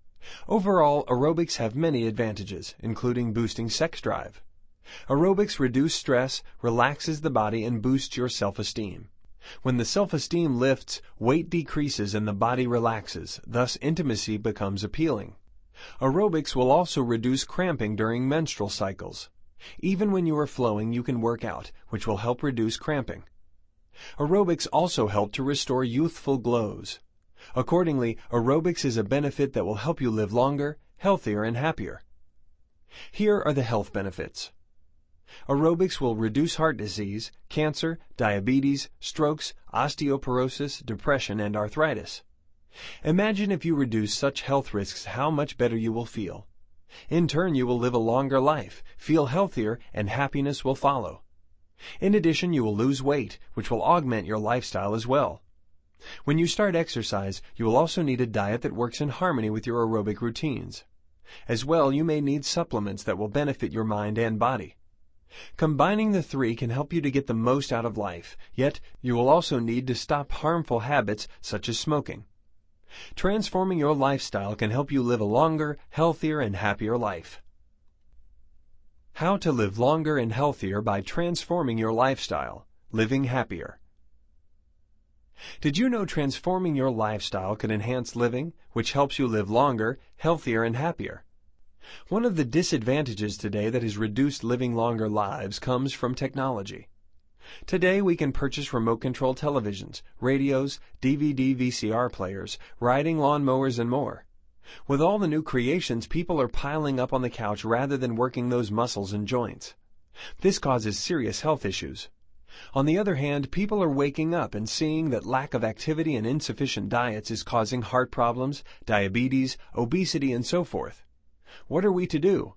Overall, aerobics have many advantages, including boosting sex drive. Aerobics reduce stress, relaxes the body, and boosts your self-esteem. When the self-esteem lifts, weight decreases and the body relaxes, thus intimacy becomes appealing. Aerobics will also reduce cramping during menstrual cycles. Even when you are flowing, you can work out, which will help reduce cramping. Aerobics also help to restore youthful glows. Accordingly, aerobics is a benefit that will help you live longer, healthier, and happier. Here are the health benefits. Aerobics will reduce heart disease, cancer, diabetes, strokes, osteoporosis, depression, and arthritis. Imagine if you reduce such health risks, how much better you will feel. In turn, you will live a longer life, feel healthier, and happiness will follow. In addition, you will lose weight, which will augment your lifestyle as well. When you start exercise, you will also need a diet that works in harmony with your aerobic routines. As well, you may need supplements that will benefit your mind and body. Combining the three can help you to get the most out of life, yet you will also need to stop harmful habits such as smoking. Transforming your lifestyle can help you live a longer, healthier, and happier life. How to live longer and healthier by transforming your lifestyle, living happier. Did you know transforming your lifestyle can enhance living, which helps you live longer, healthier, and happier? One of the disadvantages today that has reduced living longer lives comes from technology. Today we can purchase remote-control televisions, radios, D V D V C R players, riding lawn mowers, and more. With all the new creations, people are piling up on the couch rather than working those muscles and joints. This causes serious health issues. On the other hand, people are waking up and seeing that lack of activity and insufficient diets is causing heart problems, diabetes, obesity, and so forth. What are we to do?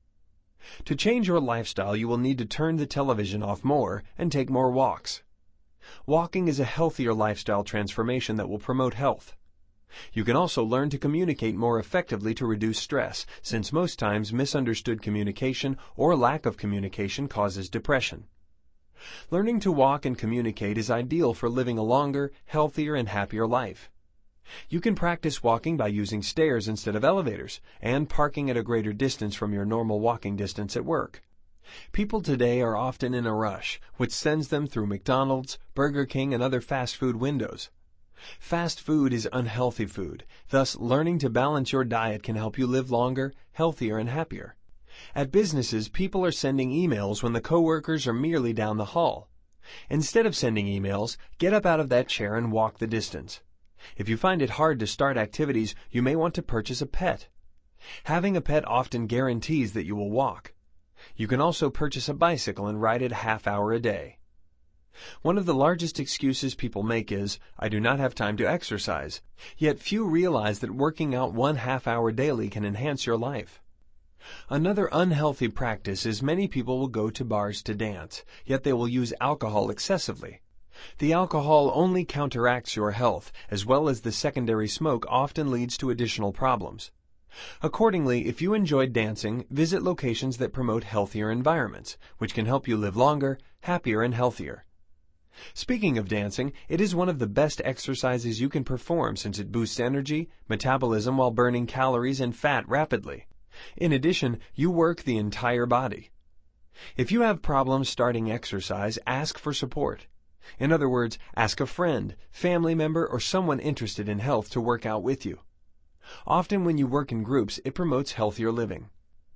To change your lifestyle, you will need to turn the television off more and take more walks. Walking is a healthier lifestyle transformation that will promote health. You can also learn to communicate more effectively to reduce stress, since most times misunderstood communication or lack of communication causes depression. Learning to walk and communicate is ideal for living a longer, healthier, and happier life. You can practice walking by using stairs instead of elevators and parking at a greater distance from your normal walking distance at work. People today are often in a rush, which sends them through McDonald's, Burger King, and other fast food windows. Fast food is unhealthy food, thus learning to balance your diet can help you live longer, healthier, and happier. At businesses, people are sending emails when the coworkers are merely down the hall. Instead of sending emails, get up out of that chair and walk the distance. If you find it hard to start activities, you may want to purchase a pet. Having a pet often guarantees that you will walk. You can also purchase a bicycle and ride it a half hour a day. One of the largest excuses people make is, "I do not have time to exercise." Yet few realize that working out one half hour daily can enhance your life. Another unhealthy practice is many people will go to bars to dance, yet they will use alcohol excessively. The alcohol only counteracts your health, as well as the secondary smoke often leads to additional problems. Accordingly, if you enjoy dancing, visit locations that promote healthier environments, which can help you live longer, happier, and healthier. Speaking of dancing, it is one of the best exercises you can perform since it boosts energy, metabolism while burning calories and fat rapidly. In addition, you work the entire body. If you have problems starting exercise, ask for support. In other words, ask a friend, family member, or someone interested in health to work out with you. Often when you work in groups, it promotes healthier living.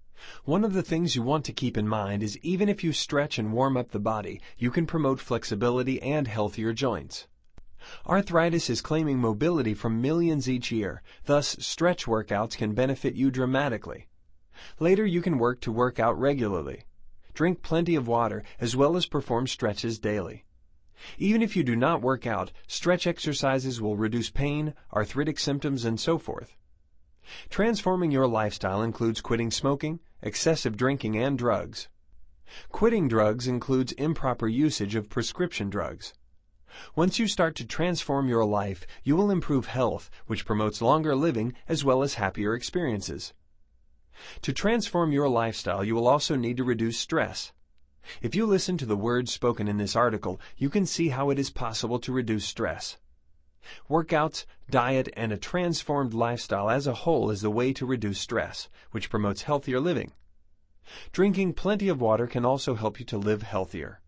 One of the things you want to keep in mind is even if you stretch and warm up the body, you can promote flexibility and healthier joints. Arthritis is claiming mobility from millions each year, thus stretch workouts can benefit you dramatically. Later you can work to work out regularly. Drink plenty of water as well as perform stretches daily. Even if you do not work out, stretch exercises will reduce pain, arthritic symptoms, and so forth. Transforming your lifestyle includes quitting smoking, excessive drinking, and drugs. Quitting drugs includes improper usage of prescription drugs. Once you start to transform your life, you will improve health, which promotes longer living as well as happier experiences. To transform your lifestyle, you will also need to reduce stress. If you listen to the words spoken in this article, you can see how it is possible to reduce stress. Workouts, diet, and a transformed lifestyle as a whole is the way to reduce stress, which promotes healthier living. Drinking plenty of water can also help you to live healthier.